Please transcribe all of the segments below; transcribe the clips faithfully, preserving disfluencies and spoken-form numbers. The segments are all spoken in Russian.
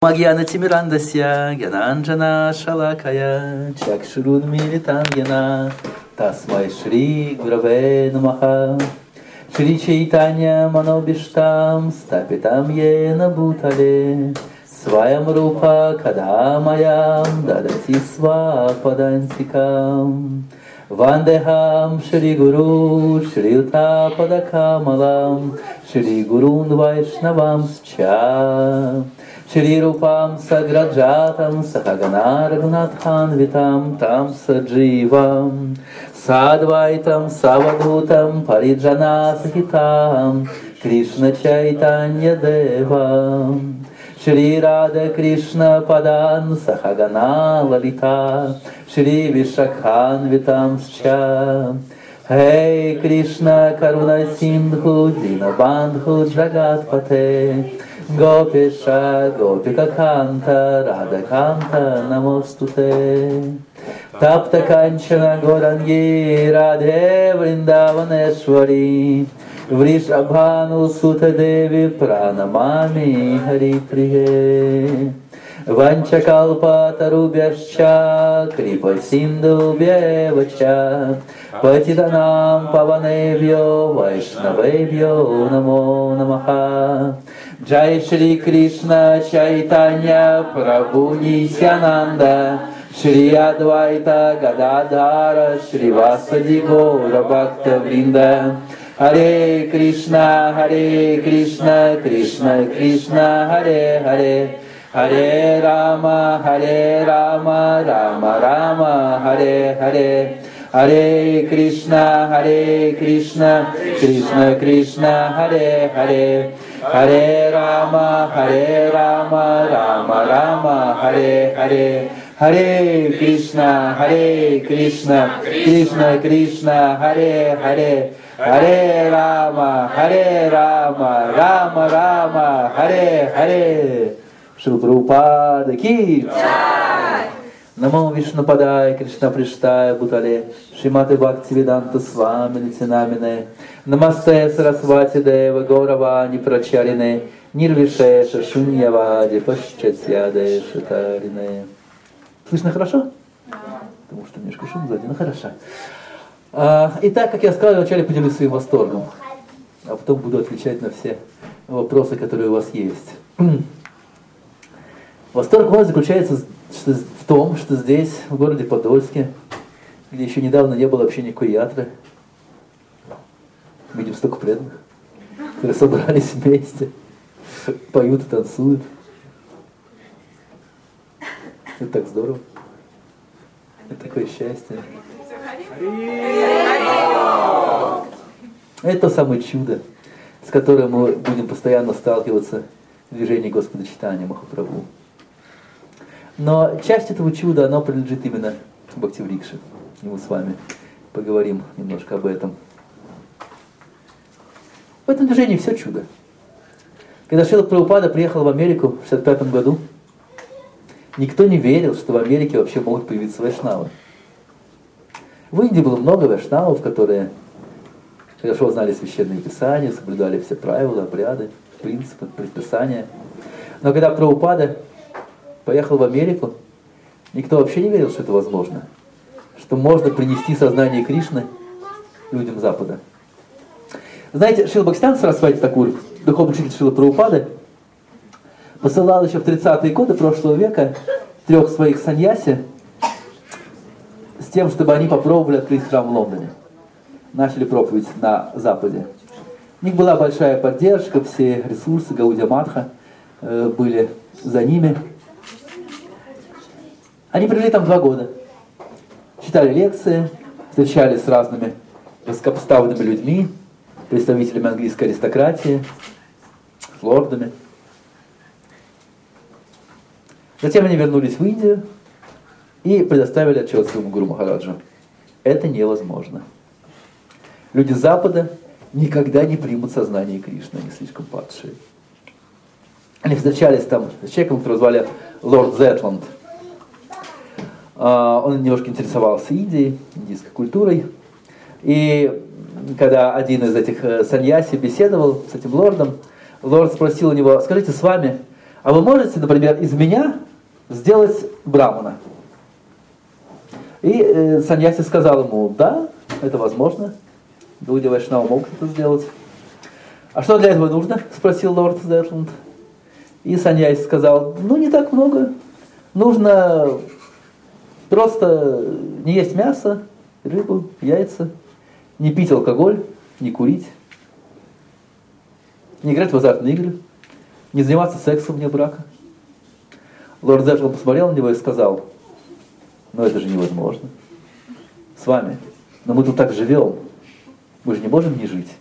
Магьяна Тимирандасья, Гянанджана Шалакая, Чакшурун Милитангена, Тасмай Шри Гураве Намаха, Шри Чайтанья Манобиштам, Стапитам Ена Бутале, Сваям Рупа Кадамаям, Дадати Свападантикам, Вандехам Шри Гуру, Шри Утападакамалам, Шри Гурун Вайшнавам Сча, Шри Рупам Саграджатам Сахагана Рагунатхан Витам Там Садживам Садвайтам Савадутам Париджана Сахитам Кришна Чайтанья Девам Шри Рада Кришна Падан Сахагана Лалита Шри Вишакхан Витам Сча Хей Кришна Каруна Синдху Динабандху Джагатпате Гопиша, Гопика Канта, Рада Канта, Намостуте. Тапта Канчана Горанги, Радhe Вриндаванешвари, Вришабхану Сута Деви, Пранамами Хари Прие. Ванчакалпа Тарубяшча, Крипа Синду Бевача, Патитанам Паваневьо, Вайшнавевьо, Намо Намаха. Джай Шри Кришна Чайтанья Прабху Нитьянанда Шри Адвайта Гададхара Шри Васади Гора Бхакта Вринда Харе Кришна Харе Кришна Кришна Кришна Харе Харе Харе Рама Харе Рама Рама Рама Харе Харе Харе Кришна Харе Кришна Кришна Кришна Харе Харе Харе Рама, Харе Рама, Рама Рама, Харе Харе, Харе Кришна, Харе Кришна, Кришна Кришна, Харе Харе, Харе Рама, Харе Рама, Рама Рама, Харе Харе. Шрила Прабхупада ки джай. Намо Вишнупадай, Кришна Приштая Бутале, Шримати Бхактивиданта Свами Нитянамине, Намасте Сарасвати Дева Гауравани Прачарине, Нирвишеша Шуньявади Пашчатьяде Шатарине. Слышно хорошо? Да. Потому что немножко шум сзади, ну хорошо. А, итак, как я сказал, я вначале поделюсь своим восторгом, а потом буду отвечать на все вопросы, которые у вас есть. Восторг мой заключается в том, что здесь, в городе Подольске, где еще недавно не было вообще никакой ятры, видим столько преданных, которые собрались вместе, поют и танцуют. Это так здорово. Это такое счастье. Это самое чудо, с которым мы будем постоянно сталкиваться в движении Господа Чайтаньи Махапрабху. Но часть этого чуда, оно принадлежит именно Бхактиврикше. И мы с вами поговорим немножко об этом. В этом движении все чудо. Когда Шрила Прабхупада приехал в Америку в шестьдесят пятом году, никто не верил, что в Америке вообще могут появиться вайшнавы. В Индии было много вайшнавов, которые хорошо знали священные писания, соблюдали все правила, обряды, принципы, предписания. Но когда Прабхупада поехал в Америку, никто вообще не верил, что это возможно. Что можно принести сознание Кришны людям Запада. Знаете, Шрила Бхактисиданта Сарасвати Такур, духовный учитель Шрилы Прабхупады, посылал еще в тридцатые годы прошлого века трех своих саньяси с тем, чтобы они попробовали открыть храм в Лондоне. Начали проповедь на Западе. У них была большая поддержка, все ресурсы Гаудия Матха э, были за ними. Они провели там два года. Читали лекции, встречались с разными высокопоставленными людьми, представителями английской аристократии, с лордами. Затем они вернулись в Индию и предоставили отчет своему гуру Махараджу. Это невозможно. Люди Запада никогда не примут сознание Кришны, они слишком падшие. Они встречались там с человеком, которого звали лорд Зетланд. Он немножко интересовался Индией, индийской культурой. И когда один из этих саньяси беседовал с этим лордом, лорд спросил у него: скажите, с вами а вы можете, например, из меня сделать брамана? И э, саньяси сказал ему, да, это возможно. Люди вайшнава могут это сделать. А что для этого нужно? Спросил лорд Зертланд. И саньяси сказал, ну не так много. Нужно просто не есть мясо, рыбу, яйца, не пить алкоголь, не курить, не играть в азартные игры, не заниматься сексом вне брака. Лорд Зертланд посмотрел на него и сказал, ну это же невозможно. С вами. Но мы тут так живем. Мы же не можем не жить.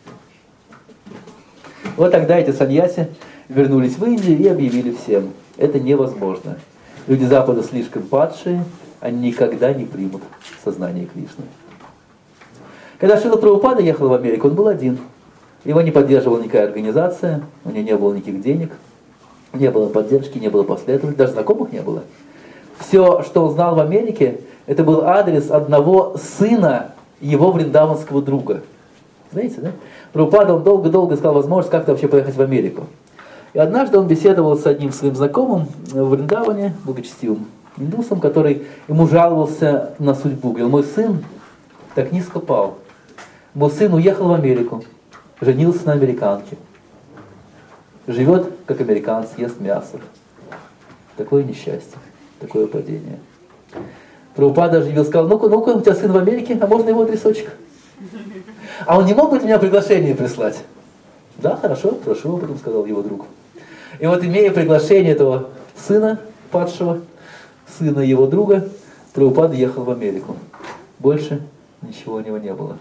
Вот тогда эти саньяси вернулись в Индию и объявили всем, это невозможно. Люди Запада слишком падшие, они никогда не примут сознание Кришны. Когда Шрила Прабхупада ехал в Америку, он был один. Его не поддерживала никакая организация, у него не было никаких денег, не было поддержки, не было последователей, даже знакомых не было. Все, что он знал в Америке, это был адрес одного сына его вриндаванского друга. Знаете, да? Прабхупада, он долго-долго искал возможность как-то вообще поехать в Америку. И однажды он беседовал с одним своим знакомым в Вриндаване, благочестивым индусом, который ему жаловался на судьбу. Говорил, мой сын так низко пал. Мой сын уехал в Америку, женился на американке. Живет, как американец, ест мясо. Такое несчастье, такое падение. Прабхупада даже ему сказал, ну-ка, ну-ка, у тебя сын в Америке, а можно его адресочек? А он не мог бы меня приглашение прислать? Да, хорошо, прошу, потом сказал его друг. И вот, имея приглашение этого сына падшего, сына его друга, Прабхупада ехал в Америку. Больше ничего у него не было.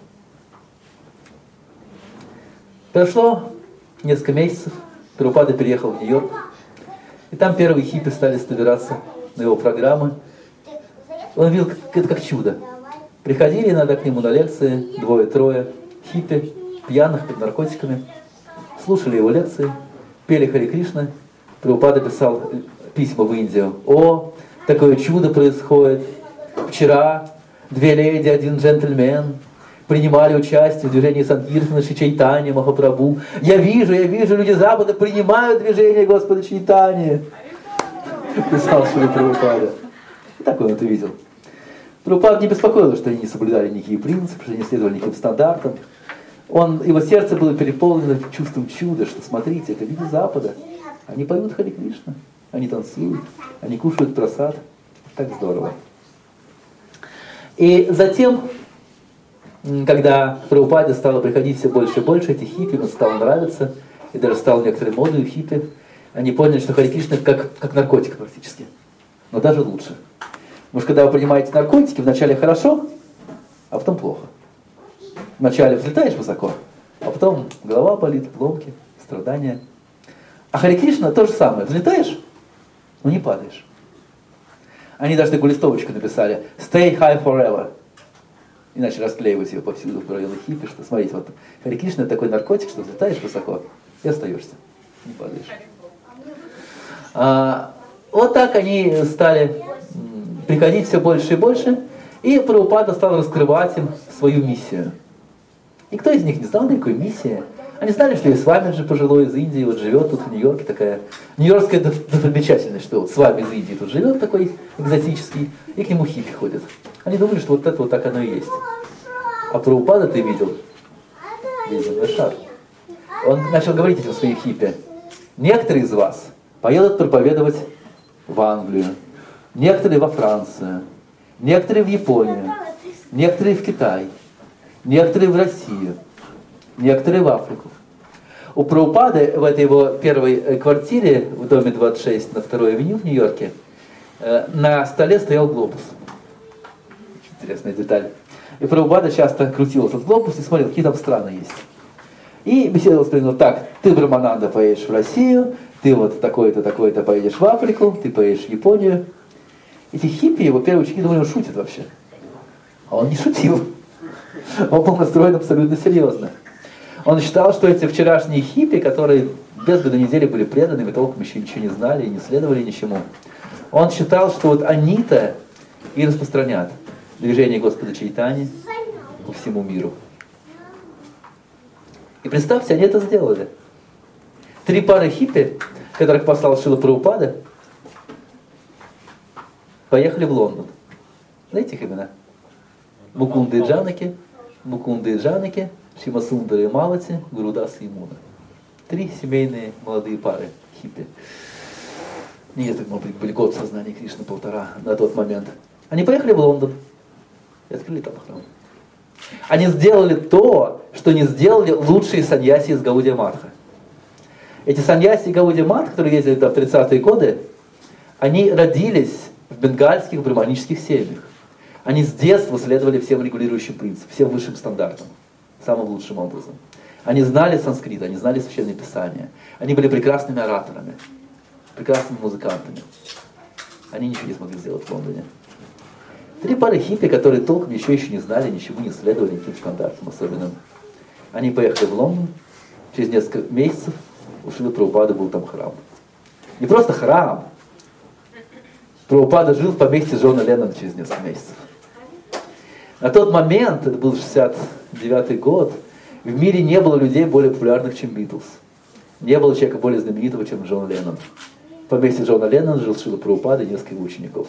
Прошло несколько месяцев, Прабхупада переехал в Нью-Йорк, и там первые хиппи стали собираться на его программы. Он видел это как чудо. Приходили иногда к нему на лекции двое-трое хиппи, пьяных, под наркотиками, слушали его лекции, пели Харе Кришна. Прабхупада писал письма в Индию. О, такое чудо происходит. Вчера две леди, один джентльмен принимали участие в движении Санкиртана Шри Чайтаньи Махапрабху. Я вижу, я вижу, люди Запада принимают движение Господа Чайтаньи. Писал Шри Прабхупада. И так он это видел. Прабхупада не беспокоило, что они не соблюдали никакие принципы, что не следовали никаким стандартам. Он, его сердце было переполнено чувством чуда, что смотрите, это люди Запада. Они поют Харе Кришна, они танцуют, они кушают прасад. Так здорово. И затем, когда Прабхупаде стало приходить все больше и больше этих хиппи, ему стало нравиться, и даже стал некоторые модные хиппи, они поняли, что Харе Кришна как, как наркотик практически, но даже лучше. Потому что когда вы принимаете наркотики, вначале хорошо, а потом плохо. Вначале взлетаешь высоко, а потом голова болит, ломки, страдания. А Харе Кришна то же самое. Взлетаешь, но не падаешь. Они даже такую листовочку написали «Stay high forever». И начали расклеивать ее повсюду в районе хиппи, что смотрите, вот Харе Кришна это такой наркотик, что взлетаешь высоко и остаешься, не падаешь. А, вот так они стали приходить все больше и больше, и Прабхупада стал раскрывать им свою миссию. Никто из них не знал никакой миссии. Они знали, что есть Свамиджи пожилой из Индии, вот живет тут в Нью-Йорке, такая нью-йоркская достопримечательность, что вот Свами из Индии тут живет такой экзотический, и к нему хиппи ходят. Они думали, что вот это вот так оно и есть. А Прабхупада ты видел? Весь земной шар. Он начал говорить этим своим хиппи. Некоторые из вас поедут проповедовать в Англию, некоторые во Францию, некоторые в Японию, некоторые в Китай, некоторые в Россию, некоторые в Африку. У Прабхупады в этой его первой квартире в доме двадцать шесть на второй авеню в Нью-Йорке на столе стоял глобус. Интересная деталь. И Прабхупада часто крутил этот глобус и смотрел, какие там страны есть. И беседовал с ним, так, ты, Брамананда, поедешь в Россию, ты вот такой-то, такой-то поедешь в Африку, ты поедешь в Японию. Эти хиппи, его первые ученики думали, он шутит вообще. А он не шутил. Он был настроен абсолютно серьезно. Он считал, что эти вчерашние хиппи, которые без года недели были преданными, толком еще ничего не знали и не следовали ничему, он считал, что вот они-то и распространят движение Господа Чайтаньи по всему миру. И представьте, они это сделали. Три пары хиппи, которых послал Шрила Прабхупада, поехали в Лондон. Знаете их имена? Мукунда и Джанаки, Мукунда и Джанаки, Шимасундара и Малати, Гурудас и Муна. Три семейные молодые пары хиппи. Нет, так, может быть, были год сознания Кришны, полтора на тот момент. Они поехали в Лондон и открыли там храм. Они сделали то, что не сделали лучшие саньяси из Гаудия Матха. Эти саньяси Гаудия Матха, которые ездили там в тридцатые годы, они родились в бенгальских браманических семьях. Они с детства следовали всем регулирующим принципам, всем высшим стандартам, самым лучшим образом. Они знали санскрит, они знали священное писание. Они были прекрасными ораторами, прекрасными музыкантами. Они ничего не смогли сделать в Лондоне. Три пары хиппи, которые толком еще еще не знали, ничего не следовали, никаким стандартам особенным. Они поехали в Лондон. Через несколько месяцев у Шрилы Прабхупады был там храм. Не просто храм. Прабхупада жил в поместье Джона Леннона через несколько месяцев. На тот момент, это был шестьдесят девятый год, в мире не было людей более популярных, чем Битлз. Не было человека более знаменитого, чем Джон Леннон. В поместье Джона Леннона жил Шрила Прабхупада и несколько учеников.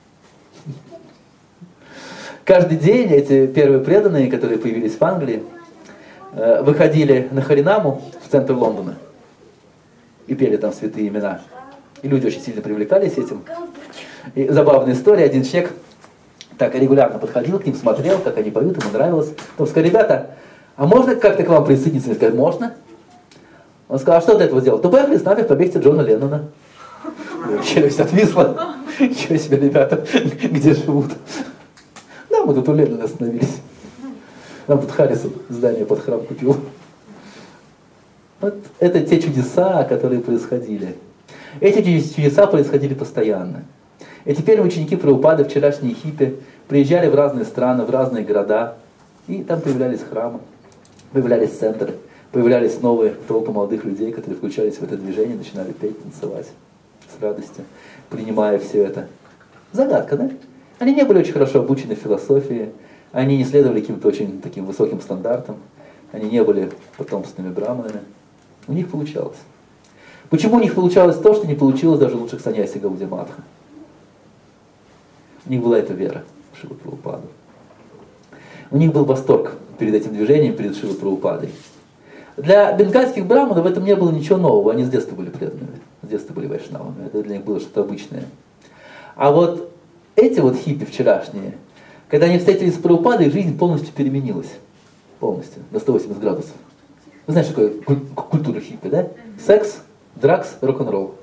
Каждый день эти первые преданные, которые появились в Англии, выходили на Харинаму в центр Лондона и пели там святые имена. И люди очень сильно привлекались этим. И забавная история, один человек так регулярно подходил к ним, смотрел, как они поют, ему нравилось. Потом сказал: ребята, а можно как-то к вам присоединиться? Они сказали: можно. Он сказал: а что для этого сделать? То поехали с нами в поместье Джона Леннона. Челюсть отвисла. Ничего себе, ребята, где живут? Да, мы тут у Леннона остановились. Нам тут Харрисон здание под храм купил. Вот это те чудеса, которые происходили. Эти чудеса происходили постоянно. И теперь ученики Прабхупады, вчерашние хиппи, приезжали в разные страны, в разные города, и там появлялись храмы, появлялись центры, появлялись новые толпы молодых людей, которые включались в это движение, начинали петь, танцевать с радостью, принимая все это. Загадка, да? Они не были очень хорошо обучены в философии, они не следовали каким-то очень таким высоким стандартам, они не были потомственными браманами. У них получалось. Почему у них получалось то, что не получилось даже лучших саньяси Гаудия Матха? У них была эта вера в Шрилу Прабхупаду. У них был восторг перед этим движением, перед Шрилой Прабхупадой. Для бенгальских браманов в этом не было ничего нового, они с детства были преданными, с детства были вайшнавами, это для них было что-то обычное. А вот эти вот хиппи вчерашние, когда они встретились с Прабхупадой, их жизнь полностью переменилась. Полностью, на сто восемьдесят градусов. Вы знаете, что такое культура хиппи, да? Секс, дракс, рок-н-ролл.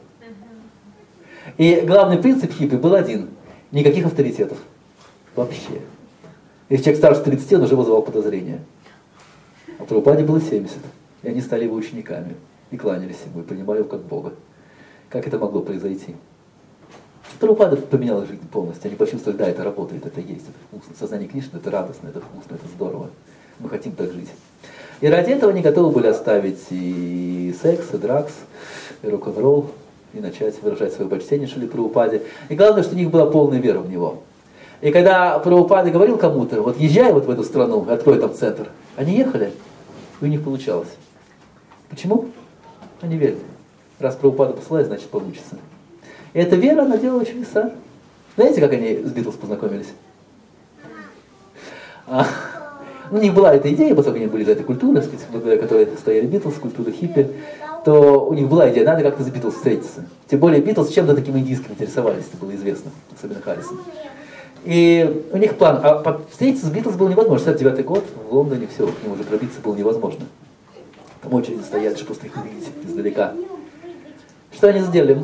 И главный принцип хиппи был один. Никаких авторитетов. Вообще. Если человек старше тридцати, он уже вызывал подозрения. А Прабхупаде было семьдесят. И они стали его учениками. И кланялись ему, и принимали его как Бога. Как это могло произойти? Прабхупада поменяла жизнь полностью. Они почувствовали: да, это работает, это есть, это вкусно. Сознание Кришны — это радостно, это вкусно, это здорово. Мы хотим так жить. И ради этого они готовы были оставить и секс, и дракс, и рок-н-ролл, и начать выражать свое почтение Шриле Прабхупаде. И главное, что у них была полная вера в него. И когда Прабхупада говорил кому-то: вот езжай вот в эту страну, открой там центр, они ехали, и у них получалось. Почему? Они верили. Раз Прабхупада посылает, значит получится. И эта вера, она делала чудеса. Знаете, как они с Битлз познакомились? А, у них была эта идея, поскольку они были из этой культуры, благодаря которой стояли Битлз, культура хиппи, то у них была идея: надо как-то с Битлз встретиться. Тем более Битлз чем-то таким индийским интересовались, это было известно, особенно Харрисон. И у них план, а встретиться с Битлз было невозможно. шестьдесят девятый год, в Лондоне все, к нему уже пробиться было невозможно. Там очереди стоят, что просто их не видите издалека. Что они сделали?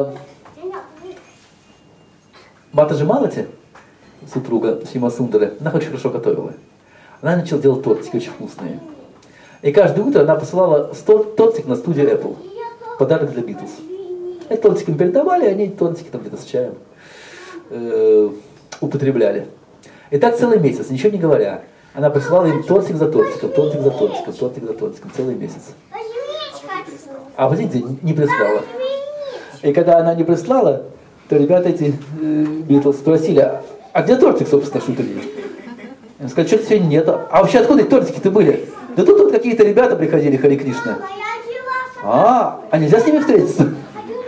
Матаджи Малати, супруга Шимасундары, она очень хорошо готовила. Она начала делать тортики очень вкусные. И каждое утро она посылала тортик на студию Apple. Подарок для Битлз. Эти тортики им передавали, они эти тортики там где-то с чаем э, употребляли. И так целый месяц, ничего не говоря. Она присылала им тортик за тортиком, тортик за тортиком, тортик за тортиком, целый месяц. А в один день не прислала. И когда она не прислала, то ребята эти Битлз спросили: а где тортик, собственно, шутили? Они сказали: что-то сегодня нету. А вообще откуда эти тортики-то были? Да тут вот какие-то ребята приходили, Хари Кришна. А, а нельзя с ними встретиться?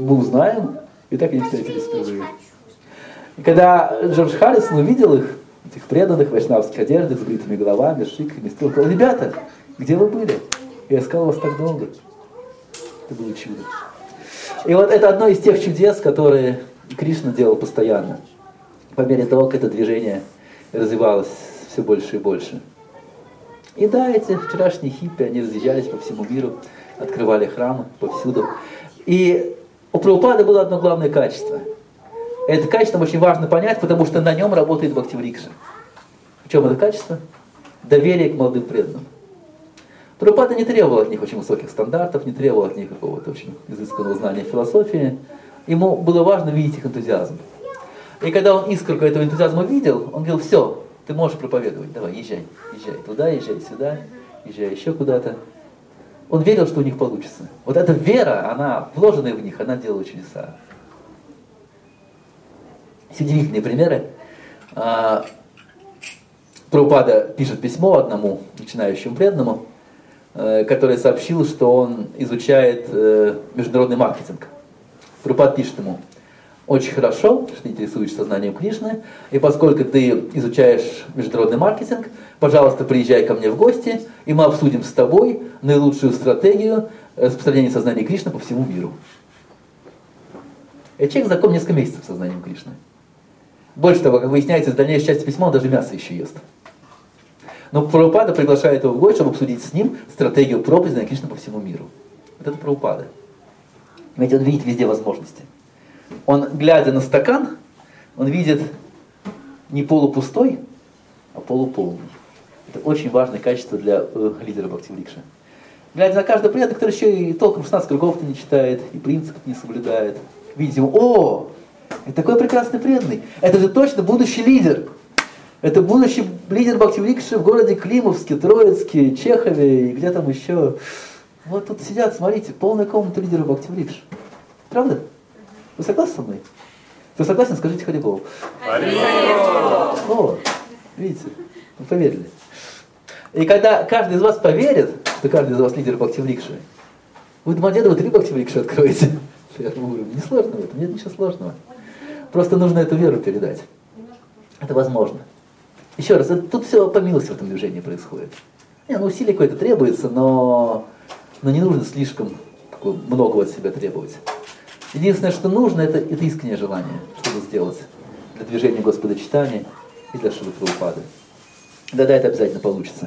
мы узнаем, и так они встретились впервые. И когда Джордж Харрисон увидел их, этих преданных в вайшнавских одеждах, с бритыми головами, с шиками, он сказал: ребята, где вы были? Я искал вас так долго. Это было чудо. И вот это одно из тех чудес, которые Кришна делал постоянно, по мере того, как это движение развивалось все больше и больше. И да, эти вчерашние хиппи, они разъезжались по всему миру, открывали храмы повсюду. И у Прабхупады было одно главное качество. Это качество очень важно понять, потому что на нем работает Бхактиврикша. В чем это качество? Доверие к молодым преданным. Прабхупада не требовал от них очень высоких стандартов, не требовал от них какого-то очень изысканного знания философии. Ему было важно видеть их энтузиазм. И когда он искорку этого энтузиазма видел, он говорил: все, ты можешь проповедовать, давай, езжай, езжай туда, езжай сюда, езжай еще куда-то. Он верил, что у них получится. Вот эта вера, она, вложенная в них, она делала чудеса. Есть удивительные примеры. Прабхупада пишет письмо одному начинающему преданному, который сообщил, что он изучает международный маркетинг. Прабхупада пишет ему: очень хорошо, что ты интересуешься сознанием Кришны, и поскольку ты изучаешь международный маркетинг, пожалуйста, приезжай ко мне в гости, и мы обсудим с тобой наилучшую стратегию распространения сознания Кришны по всему миру. И человек знаком несколько месяцев с сознанием Кришны. Больше того, как выясняется, из дальнейшей части письма он даже мясо еще ест. Но Прабхупада приглашает его в гости, чтобы обсудить с ним стратегию проповеди Кришны по всему миру. Вот это Прабхупада. Ведь он видит везде возможности. Он, глядя на стакан, он видит не полупустой, а полуполный. Это очень важное качество для э, лидера Бхактиврикши. Глядя на каждого преданного, который еще и толком шестнадцать кругов-то не читает, и принципов не соблюдает, видите ему: о, это такой прекрасный преданный, это же точно будущий лидер. Это будущий лидер Бхактиврикши в городе Климовске, Троицке, Чехове и где там еще. Вот тут сидят, смотрите, полная комната лидера Бхактиврикши. Правда? Вы согласны со мной? Кто согласен, скажите Харибол. О, видите, вы поверили. И когда каждый из вас поверит, что каждый из вас лидер Бхактиврикши, вы Домодедово три Бхактиврикши откроете. Не сложно в этом, нет ничего сложного. Просто нужно эту веру передать. Это возможно. Еще раз, это, тут все по милости в этом движении происходит. Не, ну усилие какое-то требуется, но, но не нужно слишком такое, многого от себя требовать. Единственное, что нужно, это, это искреннее желание, чтобы сделать для движения Господа читания и для Шрилы Прабхупады. Да-да, это обязательно получится.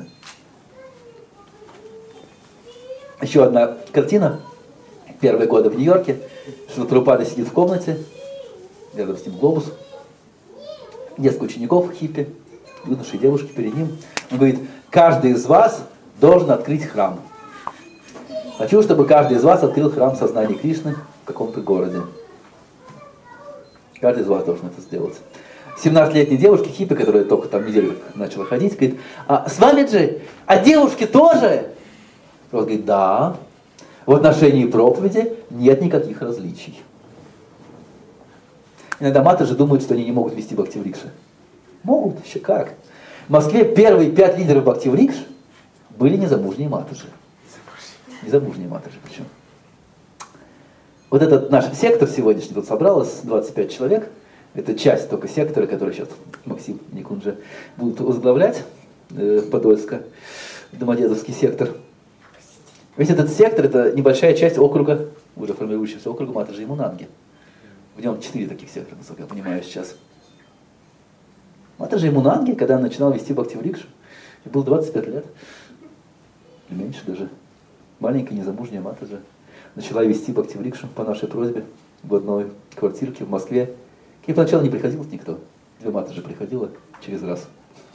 Еще одна картина. Первые годы в Нью-Йорке. Шрила Прабхупада сидит в комнате, рядом с ним глобус. Несколько учеников, хиппи, юноши и девушки перед ним. Он говорит: каждый из вас должен открыть храм. Хочу, чтобы каждый из вас открыл храм сознания Кришны в каком-то городе. Каждый из вас должен это сделать. семнадцатилетняя девушка, хиппи, которая только там неделю начала ходить, говорит: а с вами же, а девушки тоже? Он говорит: да, в отношении проповеди нет никаких различий. Иногда матажи думают, что они не могут вести Бхактиврикши. Могут, еще как. В Москве первые пять лидеров Бхактиврикш были незамужние матажи. Незамужние матажи причем. Вот этот наш сектор сегодняшний, тут собралось двадцать пять человек. Это часть только сектора, который сейчас Максим Никунджи будут возглавлять, э, Подольска, Домодедовский сектор. Ведь этот сектор — это небольшая часть округа, уже формирующегося округа Матаджи и Мунанги. В нем четыре таких сектора, насколько я понимаю сейчас. Матаджи и Мунанги, когда он начинал вести Бхактиврикшу, ей было двадцать пять лет, или меньше даже, маленькая незамужняя Матаджи начала вести Бхактиврикшу по нашей просьбе в одной квартирке в Москве. К ней поначалу не приходил никто. Две Матаджи приходила через раз.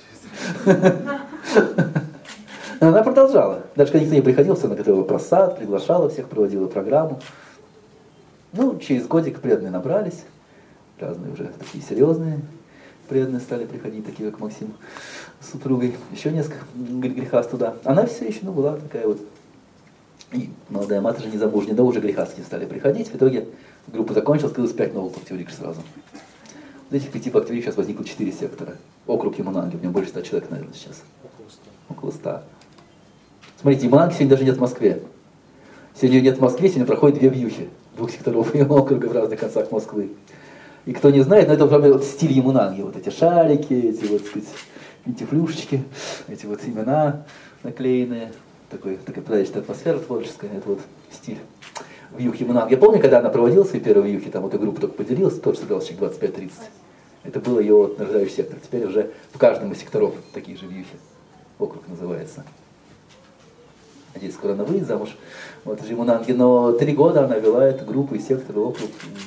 Она продолжала. Даже когда никто не приходил, она готовила просад, приглашала всех, проводила программу. Ну, через годик преданные набрались. Разные уже такие серьезные преданные стали приходить, такие как Максим с супругой. Еще несколько греха туда. Она все еще, ну, была такая вот. И молодая Матаджи незамужняя, да уже грехастки стали приходить. В итоге группа закончилась, скрылось пять новых Бхактиврикш сразу. Из этих пяти Бхактиврикш сейчас возникло четыре сектора. Округ Ямунанги, в нем больше ста человек, наверное, сейчас. Около ста. Смотрите, Ямунанги сегодня даже нет в Москве. Сегодня нет в Москве, сегодня проходит две вьюхи. двух секторов и округа в разных концах Москвы. И кто не знает, но это вот стиль Ямунанги, вот эти шарики, эти вот, так сказать, эти флюшечки, эти вот имена наклеенные, такой, такая подходящая атмосфера творческая, это вот стиль вьюхи Ямунанги. Я помню, когда она проводила свои первые вьюхи, там вот эта группа только поделилась, тоже собиралась человек двадцать пять тридцать. Это был ее вот нарождающий сектор. Теперь уже в каждом из секторов такие же вьюхи. Округ называется. Надеюсь, скоро она выйдет замуж. Вот же Ямунанги, но три года она вела эту группу из сектора, округ,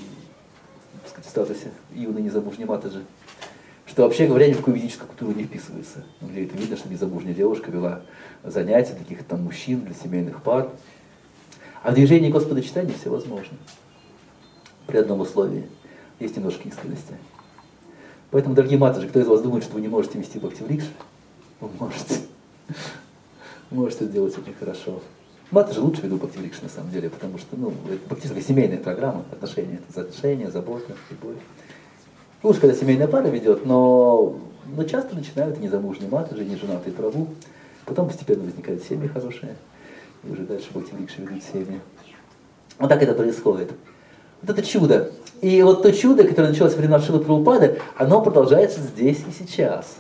и, сказать, в статусе юной незамужней матаджи. Что вообще говоря, ни в какую ведическую культуру не вписывается. Где это видно, что незамужняя девушка вела занятия для каких-то там мужчин, для семейных пар. А в движении Господочитания все возможно. При одном условии. Есть немножко искренности. Поэтому, дорогие матушки, кто из вас думает, что вы не можете вести бхакти-врикша, вы можете. Вы можете сделать очень хорошо. Матушки лучше ведут бхакти-врикша на самом деле, потому что, ну, это практически семейная программа, отношения. Это отношения, забота, любовь. Лучше, когда семейная пара ведет, но, но часто начинают незамужние матушки, неженатые прабху. Потом постепенно возникают семьи хорошие. И уже дальше бхакти-врикша ведут семьи. Вот так это происходит. Вот это чудо. И вот то чудо, которое началось во времена Шрилы Прабхупады, оно продолжается здесь и сейчас.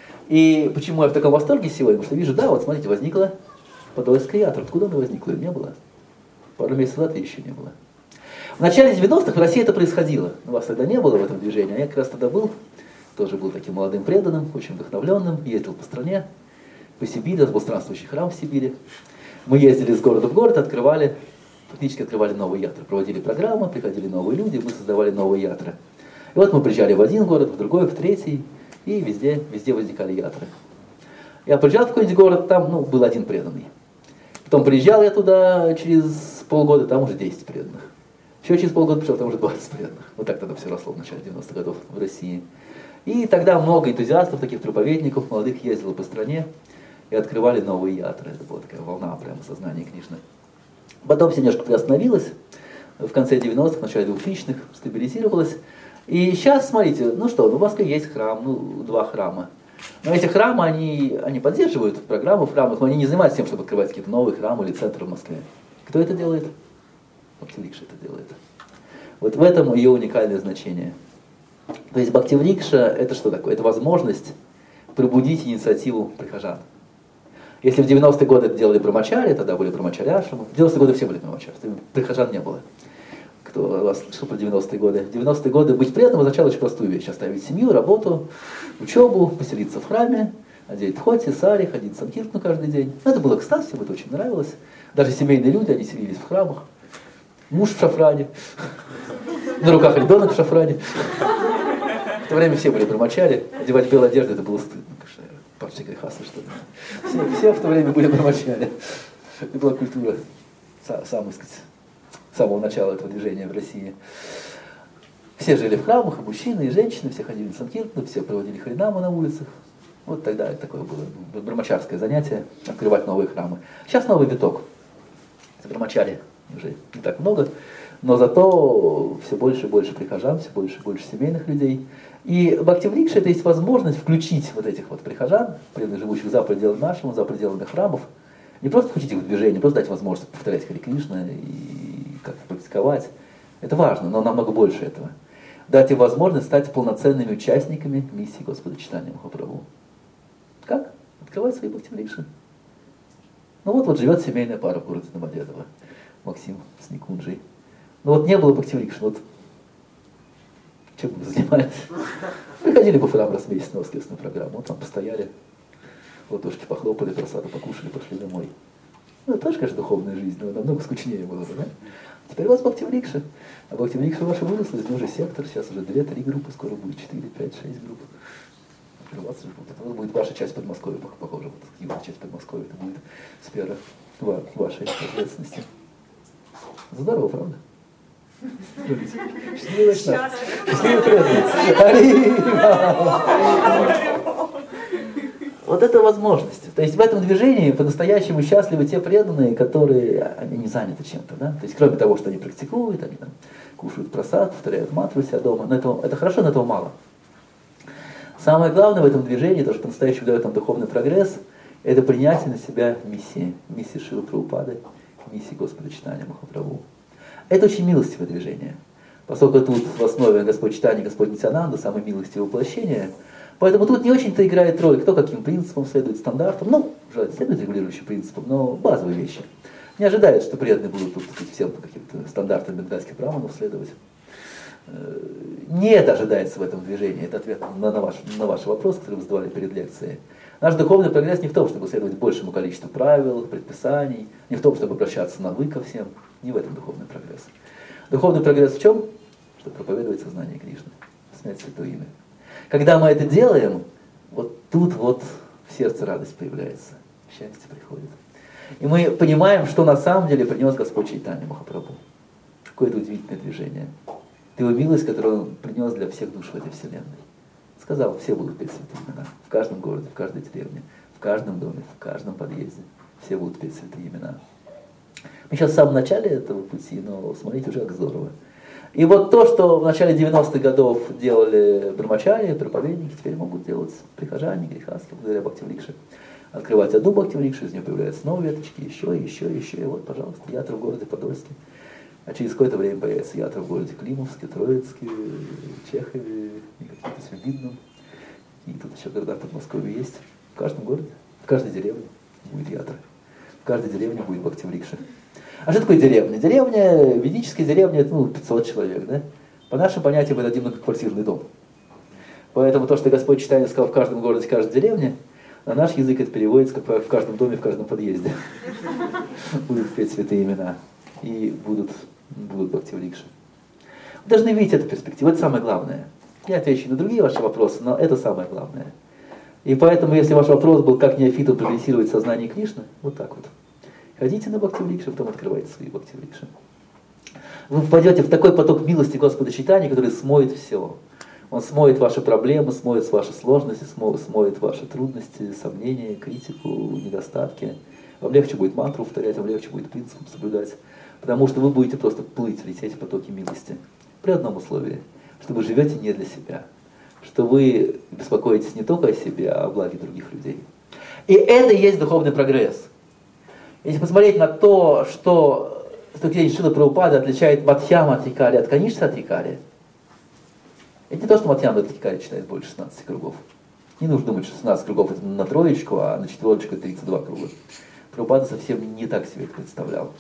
И почему я в таком восторге сегодня? Потому что вижу, да, вот смотрите, возникла Подольская ятра. Откуда она возникла? Ее не было. Пару месяцев назад еще не было. В начале девяностых в России это происходило. У вас тогда не было в этом движении. А я как раз тогда был, тоже был таким молодым преданным, очень вдохновленным, ездил по стране, по Сибири, у нас был странствующий храм в Сибири. Мы ездили из города в город, открывали, фактически открывали новые ятры, проводили программы, приходили новые люди, мы создавали новые ятры. И вот мы приезжали в один город, в другой, в третий, и везде, везде возникали ятры. Я приезжал в какой-нибудь город, там ну, был один преданный. Потом приезжал я туда через полгода, там уже десять преданных. Еще через полгода пришел, там уже двадцать преданных. Вот так тогда все росло в начале девяностых годов в России. И тогда много энтузиастов, таких проповедников, молодых ездило по стране и открывали новые ятры. Это была такая волна прямо сознания Кришны. Потом все немножко приостановилось. В конце девяностых, в начале двухтысячных стабилизировалось. И сейчас, смотрите, ну что, ну в Москве есть храм, ну два храма. Но эти храмы, они, они поддерживают программу в храмах, но они не занимаются тем, чтобы открывать какие-то новые храмы или центры в Москве. Кто это делает? Бхакти-врикша это делает. Вот в этом ее уникальное значение. То есть Бхакти-врикша это что такое? Это возможность пробудить инициативу прихожан. Если в девяностые годы это делали брамачари, тогда были брамачаряшамы. В девяностые годы все были брамачари, прихожан не было. Кто вас слышал про девяностые годы? В девяностые годы быть преданным означало очень простую вещь. Оставить семью, работу, учебу, поселиться в храме, одеть дхоти, сари, ходить в санкиртну каждый день. Но это было кстати, всем это очень нравилось. Даже семейные люди, они селились в храмах. Муж в шафране, на руках ребенок в шафране. В то время все были брамачари, одевать белую одежду это было стыдно. Парчи грехаса, что ли. Все, все в то время были брамачари. Это была культура, сам, сам, сказать, с самого начала этого движения в России. Все жили в храмах, и мужчины, и женщины, все ходили в санкиртну, все проводили харинаму на улицах. Вот тогда такое было брамачарское занятие, открывать новые храмы. Сейчас новый виток. Брамачари уже не так много, но зато все больше и больше прихожан, все больше и больше семейных людей. И Бхакти-врикша это есть возможность включить вот этих вот прихожан, преданных, живущих за пределами нашего, за пределами храмов, не просто включить их в движение, просто дать возможность повторять Харе Кришна и как-то практиковать. Это важно, но намного больше этого. Дать им возможность стать полноценными участниками миссии Господа Чайтаньи Махапрабху. Как? Открывать свои Бхакти-врикши. Ну вот, вот живет семейная пара в городе Домодедово. Максим с Никунджей. Ну вот не было Бхакти-врикши, вот чем мы занимались? Приходили по храму раз в месяц на воскресную программу, вот там постояли, ладошки похлопали, просаду покушали, пошли домой. Ну это тоже, конечно, духовная жизнь, но намного скучнее было бы, да? Теперь у вас Бхакти-врикша. А Бхакти-врикша ваша выросла, из него уже сектор, сейчас уже две-три группы, скоро будет четыре, пять, шесть групп. Открываться же будет. Это будет ваша часть Подмосковья, похоже, вот его часть Подмосковья, это будет сфера вашей ответственности. Здорово, правда? Счастливый наш. Счастливый преданный. Вот это возможность. То есть в этом движении по-настоящему счастливы те преданные, которые они не заняты чем-то. Да? То есть кроме того, что они практикуют, они там кушают прасад, повторяют мантру у себя дома. Но это, это хорошо, но этого мало. Самое главное в этом движении, то, что по-настоящему дает нам духовный прогресс, это принятие на себя миссии. Миссии Шрилы Прабхупады, миссии Господа Чайтаньи Махапрабху. Это очень милостивое движение. Поскольку тут в основе Господь Чайтанья, Господь Нитьянанда, самое милостивое воплощение, поэтому тут не очень-то играет роль, кто каким принципам следует, стандартам. Ну, желательно следует регулирующим принципам, но базовые вещи. Не ожидает, что преданные будут тут, так сказать, всем по каким-то стандартам бенгальских браманов следовать. Не это ожидается в этом движении. Это ответ на, на, ваш, на ваш вопрос, который вы задавали перед лекцией. Наш духовный прогресс не в том, чтобы следовать большему количеству правил, предписаний, не в том, чтобы обращаться на «вы» ко всем. Не в этом духовный прогресс. Духовный прогресс в чем? Чтобы проповедовать сознание Кришны, снять святое имя. Когда мы это делаем, вот тут вот в сердце радость появляется, счастье приходит. И мы понимаем, что на самом деле принес Господь Чайтанья Махапрабху. Какое-то удивительное движение. Ты его милость, которую он принес для всех душ в этой вселенной. Сказал, все будут петь святые имена. В каждом городе, в каждой деревне, в каждом доме, в каждом подъезде. Все будут петь святые имена. Мы сейчас в самом начале этого пути, но смотрите, уже как здорово. И вот то, что в начале девяностых годов делали брамачари, проповедники, теперь могут делать прихожане, грехастки, благодаря Бхакти-врикше. Открывать одну Бхакти-врикшу, из нее появляются новые веточки, еще, еще, еще. И вот, пожалуйста, ятра в городе Подольске. А через какое-то время появится ятра в городе Климовске, Троицке, Чехове, какие-то Свиридном. И тут еще города в Подмосковье есть. В каждом городе, в каждой деревне будет ятра. В каждой деревне будет Бхакти-врикша. А что такое деревня? Деревня, ведическая деревня, это ну, пятьсот человек, да? По нашим понятиям, это один многоквартирный дом. Поэтому то, что Господь Чайтанья сказал в каждом городе, в каждой деревне, на наш язык это переводится как в каждом доме, в каждом подъезде. Будут петь святые имена. И будут, будут Бхакти-врикши. Вы должны видеть эту перспективу, это самое главное. Я отвечу на другие ваши вопросы, но это самое главное. И поэтому, если ваш вопрос был, как неофиту прогрессировать сознание Кришны, вот так вот. Ходите на Бхакти-врикши, потом открывайте свои Бхакти-врикши. Вы впадете в такой поток милости Господа Чайтаньи, который смоет все. Он смоет ваши проблемы, смоет ваши сложности, смоет ваши трудности, сомнения, критику, недостатки. Вам легче будет мантру повторять, вам легче будет принцип соблюдать. Потому что вы будете просто плыть, лететь в потоке милости. При одном условии, что вы живете не для себя. Что вы беспокоитесь не только о себе, а о благе других людей. И это и есть духовный прогресс. Если посмотреть на то, что статья Шрилы Прабхупады отличает Мадхьяма Адхикари от Каништа Адхикари, это не то, что Мадхьяма Адхикари читает больше шестнадцати кругов. Не нужно думать, что шестнадцать кругов это на троечку, а на четверочку это тридцать два круга. Прабхупада совсем не так себе это представлял.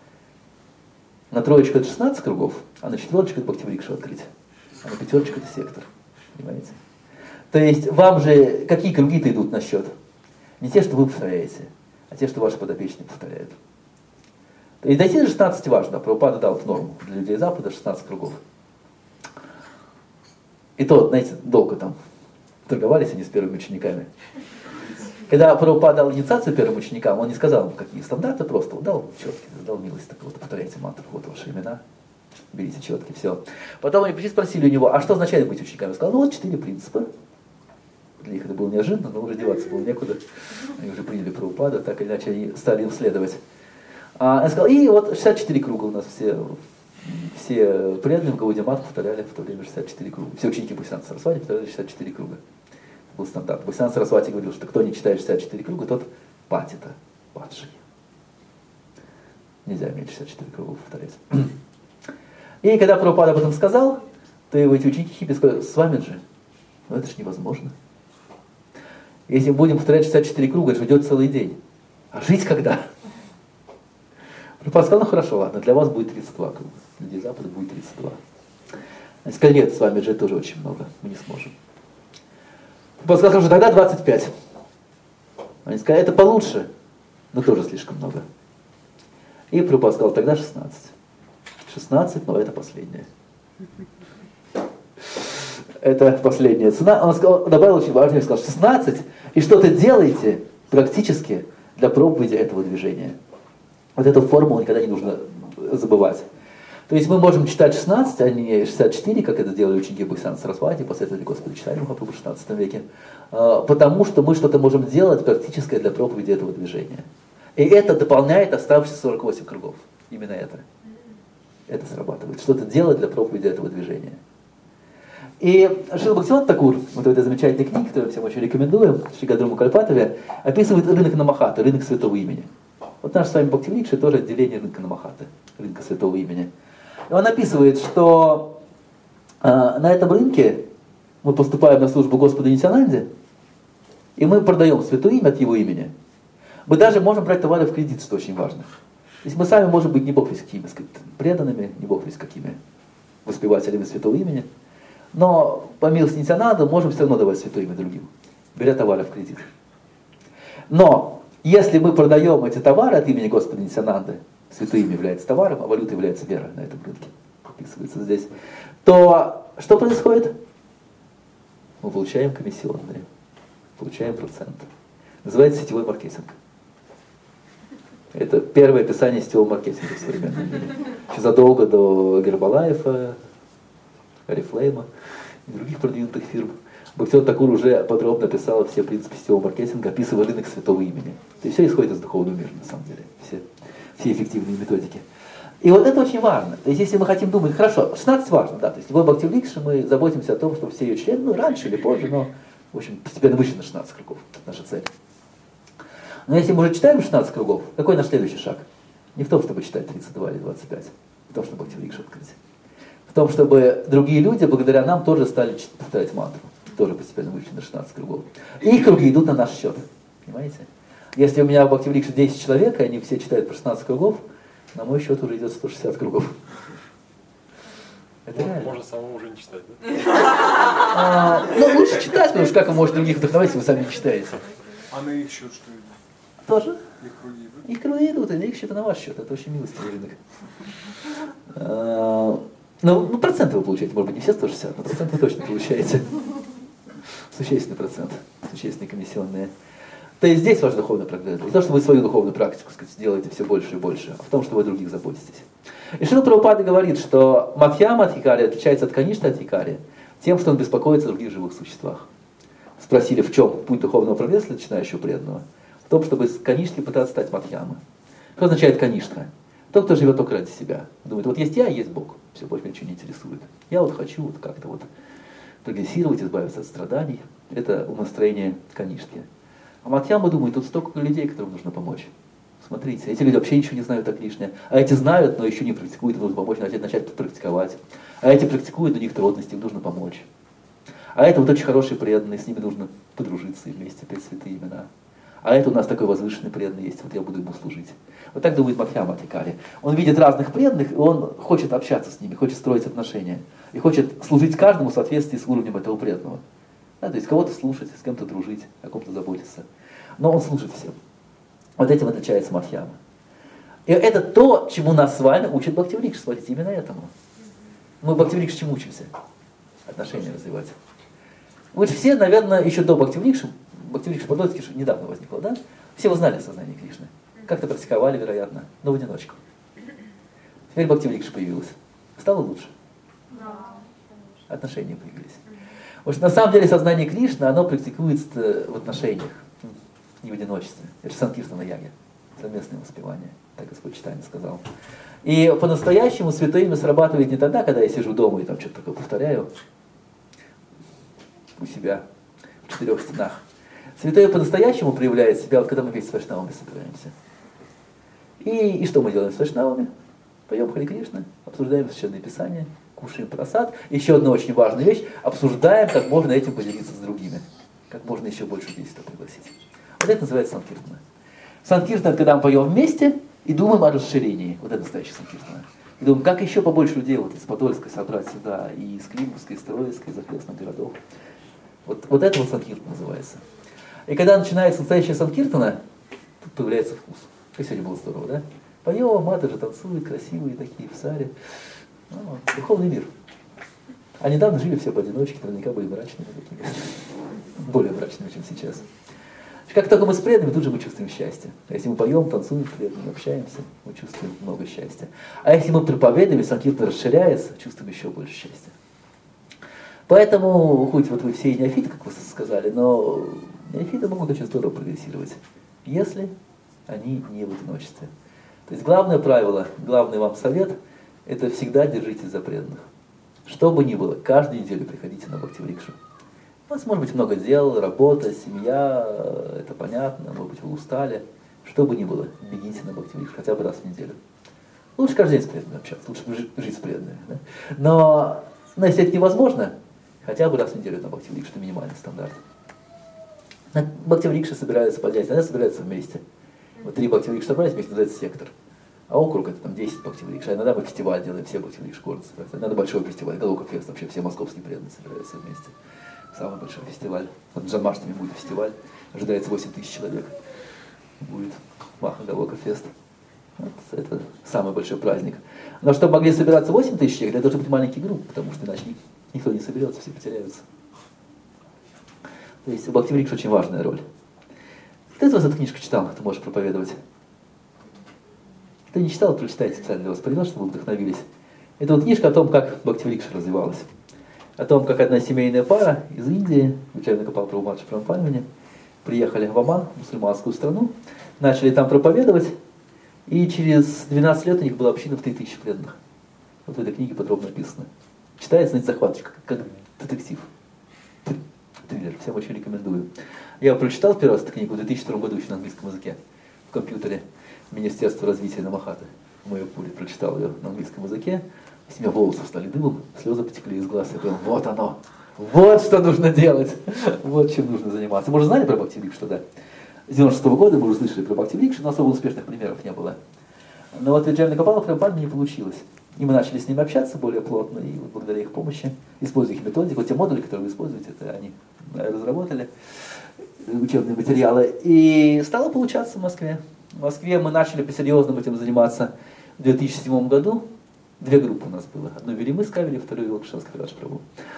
На троечку это шестнадцать кругов, а на четверочку это Бхакти-врикшу открыть. А на пятерочку это сектор. Понимаете? То есть вам же какие круги-то идут на счет? Не те, что вы повторяете, а те, что ваши подопечные повторяют. И дойти до шестнадцати важно. Прабхупада дал эту норму для людей Запада шестнадцать кругов. И то, знаете, долго там торговались они с первыми учениками. Когда Прабхупада дал инициацию первым ученикам, он не сказал им, какие стандарты, просто он дал четкие, дал милость, так вот, повторяйте мантру, вот ваши имена, берите четкие, все. Потом они пришли, спросили у него, а что означает быть учениками? Он сказал, ну вот четыре принципа. Для них это было неожиданно, но уже деваться было некуда. Они уже приняли Прабхупаду, так или иначе они стали им следовать. А он сказал, и вот шестьдесят четыре круга у нас все, все преданные в Гаудия Мат повторяли в то время шестьдесят четыре круга. Все ученики Бхактисиданта Сарасвати повторяли шестьдесят четыре круга. Был стандарт. Бхактисиданта Сарасвати говорил, что кто не читает шестьдесят четыре круга, тот патита, падший. Нельзя меньше шестьдесят четыре круга повторять. И когда Прабхупада об этом сказал, то его эти ученики хиппи сказали, с вами же, ну это же невозможно. Если мы будем повторять шестьдесят четыре круга, это же идет целый день. А жить когда? Прабхупада сказал, ну хорошо, ладно, для вас будет тридцать два круга. Для людей Запада будет тридцать два. Они сказали, нет, с вами же тоже очень много, мы не сможем. Прабхупада сказал, что тогда двадцать пять. Они сказали, это получше, но тоже слишком много. И Прабхупада сказал, тогда шестнадцать. шестнадцать, но это последнее. Это последняя цена. Он сказал, добавил очень важно, он сказал, шестнадцать, и что-то делаете практически для проповеди этого движения. Вот эту формулу никогда не нужно забывать. То есть мы можем читать шестнадцать, а не шестьдесят четыре, как это делали ученики Бхактисиданта Сарасвати, последователи Господа Чайтаньи Махапрабху в шестнадцатом веке, потому что мы что-то можем делать практическое для проповеди этого движения. И это дополняет оставшиеся сорок восемь кругов. Именно это. Это срабатывает. Что-то делать для проповеди этого движения. И Шрила Бхактивинода Такур, вот в этой замечательной книге, которую мы всем очень рекомендуем, Шригадруму Кальпатове, описывает рынок Намахаты, рынок святого имени. Вот наш с вами Бхакти-врикша тоже отделение рынка Намахаты, рынка святого имени. И он описывает, что э, на этом рынке мы поступаем на службу Господу Нитянанде, и мы продаем святое имя от Его имени. Мы даже можем брать товары в кредит, что очень важно. То есть мы сами можем быть не бог весть какими, сказать, преданными, не бог весть какими воспевателями святого имени, но по милости Нитянанды можем все равно давать святое имя другим, беря товары в кредит. Но если мы продаем эти товары от имени Господа Нитянанды, святое имя является товаром, а валюта является верой на этом рынке, описывается здесь, то что происходит? Мы получаем комиссионные, получаем проценты. Называется сетевой маркетинг. Это первое описание сетевого маркетинга в современном мире. Еще задолго до Гербалайфа, Oriflame и других продвинутых фирм. Бхактивинода Такур уже подробно описал все принципы сетевого маркетинга, описывая рынок святого имени. То есть все исходит из духовного мира, на самом деле. Все, все эффективные методики. И вот это очень важно. То есть если мы хотим думать, хорошо, шестнадцать важно, да, то есть в Бхактивикше мы заботимся о том, чтобы все ее члены, ну раньше или позже, но в общем постепенно вышли на шестнадцать кругов. Это наша цель. Но если мы уже читаем шестнадцать кругов, какой наш следующий шаг? Не в том, чтобы читать тридцать два или двадцать пять, в том, чтобы Бхактивикшу открыть. В том, чтобы другие люди, благодаря нам, тоже стали повторять мантру. Тоже постепенно вышли на шестнадцать кругов. И их круги идут на наш счет. Понимаете? Если у меня в Бхактивикше десять человек, и они все читают по шестнадцать кругов, на мой счет уже идет сто шестьдесят кругов. Это реально. Можно самому уже не читать, да? А, ну, лучше читать, потому что как вы можете других вдохновить, если вы сами не читаете? А на их счет что идет? Тоже? Их круги идут? Их круги идут, и на их счет, и на ваш счет. Это очень милостивый рынок. А, ну, ну, проценты вы получаете, может быть, не все сто шестьдесят, но проценты вы точно получаете. Существенный процент, существенные комиссионные. То есть здесь ваш духовный прогресс. Не то, что вы свою духовную практику, сказать, делаете все больше и больше, а в том, что вы о других заботитесь. И Шрила Прабхупада говорит, что Мадхьяма Адхикари отличается от Каништа Адхикари тем, что он беспокоится о других живых существах. Спросили, в чем путь духовного прогресса для начинающего преданного? В том, чтобы с Канишки пытаться стать Мадхьямой. Что означает Каништа? Тот, кто живет только ради себя. Думает, вот есть я, есть Бог. Все, больше меня ничего не интересует. Я вот хочу вот как-то вот прогрессировать, избавиться от страданий. Это умонастроение Канишки. А Мадхьяма думает, тут столько людей, которым нужно помочь. Смотрите, эти люди вообще ничего не знают о Кришне. А эти знают, но еще не практикуют, им нужно помочь, начать, начать практиковать. А эти практикуют, у них трудности, им нужно помочь. А это вот очень хорошие преданные, с ними нужно подружиться и вместе петь святые имена. А это у нас такой возвышенный преданный есть, вот я буду ему служить. Вот так думает Мадхьяма Адхикари. Он видит разных преданных, и он хочет общаться с ними, хочет строить отношения. И хочет служить каждому в соответствии с уровнем этого преданного. Да, то есть кого-то слушать, с кем-то дружить, о ком-то заботиться. Но он служит всем. Вот этим отличается Мадхьяма. И это то, чему нас с вами учит Бхактивикша. Смотрите, именно этому. Мы в Бхактивикше чему учимся? Отношения развивать. Вы же все, наверное, еще до Бхактивикши, Бхактивикша Подольский недавно возникло, да? Все узнали сознание Кришны. Как-то практиковали, вероятно, но в одиночку. Теперь Бхактивикша появилась. Стало лучше. Отношения появились. Потому что на самом деле сознание Кришны, оно практикуется в отношениях, не в одиночестве. Это же Санкиртана Яги, совместное воспевание, так Господь Чайтанья сказал. И по-настоящему святое имя срабатывает не тогда, когда я сижу дома и там что-то такое повторяю у себя в четырех стенах. Святое по-настоящему проявляет себя, вот когда мы вместе с вайшнавами собираемся. И, и что мы делаем с вайшнавами? Поем Хари Кришна, обсуждаем Священное Писание, кушаем прасад. Еще одна очень важная вещь, обсуждаем, как можно этим поделиться с другими. Как можно еще больше людей сюда пригласить. Вот это называется Санкиртана. Санкиртана — это когда мы поем вместе и думаем о расширении. Вот это настоящий Санкиртана. И думаем, как еще побольше людей вот из Подольска собрать сюда, и из Климовска, из Троицка, из окрестных городов. Вот, вот это вот Санкиртана называется. И когда начинается настоящая Санкиртана, тут появляется вкус. Как сегодня было здорово, да? Поем, маты же танцуют, красивые такие, в саре. Ну, духовный мир. А недавно жили все поодиночке, наверняка были мрачными такими. Более мрачными, чем сейчас. Как только мы с преданными, тут же мы чувствуем счастье. А если мы поем, танцуем с преданными, общаемся, мы чувствуем много счастья. А если мы проповедуем, Санкиртана расширяется, чувствуем еще больше счастья. Поэтому, хоть вот вы все и неофиты, как вы сказали, но неофиты могут очень здорово прогрессировать, если они не в одиночестве. То есть главное правило, главный вам совет – это всегда держитесь за преданных. Что бы ни было, каждую неделю приходите на Бхактивикшу. У вас может быть много дел, работа, семья, это понятно, может быть вы устали. Что бы ни было, бегите на Бхактивикшу хотя бы раз в неделю. Лучше каждый день с преданными общаться, лучше жить с преданными. Да? Но, но если это невозможно, хотя бы раз в неделю на Бхакти-врикша, это минимальный стандарт. На Бхакти-врикше собираются поднять, иногда собираются вместе. Вот три Бхакти-врикша собрались, вместе называется сектор. А округ это там десять Бхакти-врикш. А иногда мы фестиваль делаем, все Бхакти-врикш города собираются. Иногда большой фестиваль, Галока-фест, вообще все московские преданные собираются вместе. Самый большой фестиваль. Вот в Джанмаштами будет фестиваль, ожидается восемь тысяч человек. Будет Маха Галока-фест. Вот это самый большой праздник. Но чтобы могли собираться восемь тысяч человек, это должны быть маленькие группы, потому что иначе никто не соберется, все потеряются. То есть у Бхакти-врикша очень важная роль. Ты из вас эту книжку читал, ты можешь проповедовать. Кто не читал, прочитайте специально для вас привел, чтобы вы вдохновились. Это вот книжка о том, как Бхакти-врикша развивалась. О том, как одна семейная пара из Индии, Вичарьяна Гопал Прабхупад Шпрампальмани, приехали в Оман, мусульманскую страну, начали там проповедовать, и через двенадцать лет у них была община в три тысячи преданных. Вот в этой книге подробно написано. Читается, знаете, захватывающе, как, как детектив. Триллер, всем очень рекомендую. Я прочитал первый раз эту книгу в две тысячи втором году еще на английском языке, в компьютере Министерства развития Намахаты. В Майяпуре прочитал ее на английском языке. У меня волосы стали дыбом, слезы потекли из глаз. Я понял, вот оно, вот что нужно делать, вот чем нужно заниматься. Мы уже знали про Бхакти-врикшу тогда. С девяносто шестого года мы уже слышали про Бхакти-врикшу, но особо успешных примеров не было. Но вот Вичарьяна Гопала Прабхупада не получилось. И мы начали с ними общаться более плотно, и вот благодаря их помощи, используя их методику, вот те модули, которые вы используете, это они разработали, учебные материалы. И стало получаться в Москве. В Москве мы начали по-серьезному этим заниматься в две тысячи седьмом году. Две группы у нас было. Одну вели мы с Кавели, вторую вел Кришна Кавирадж Прабху.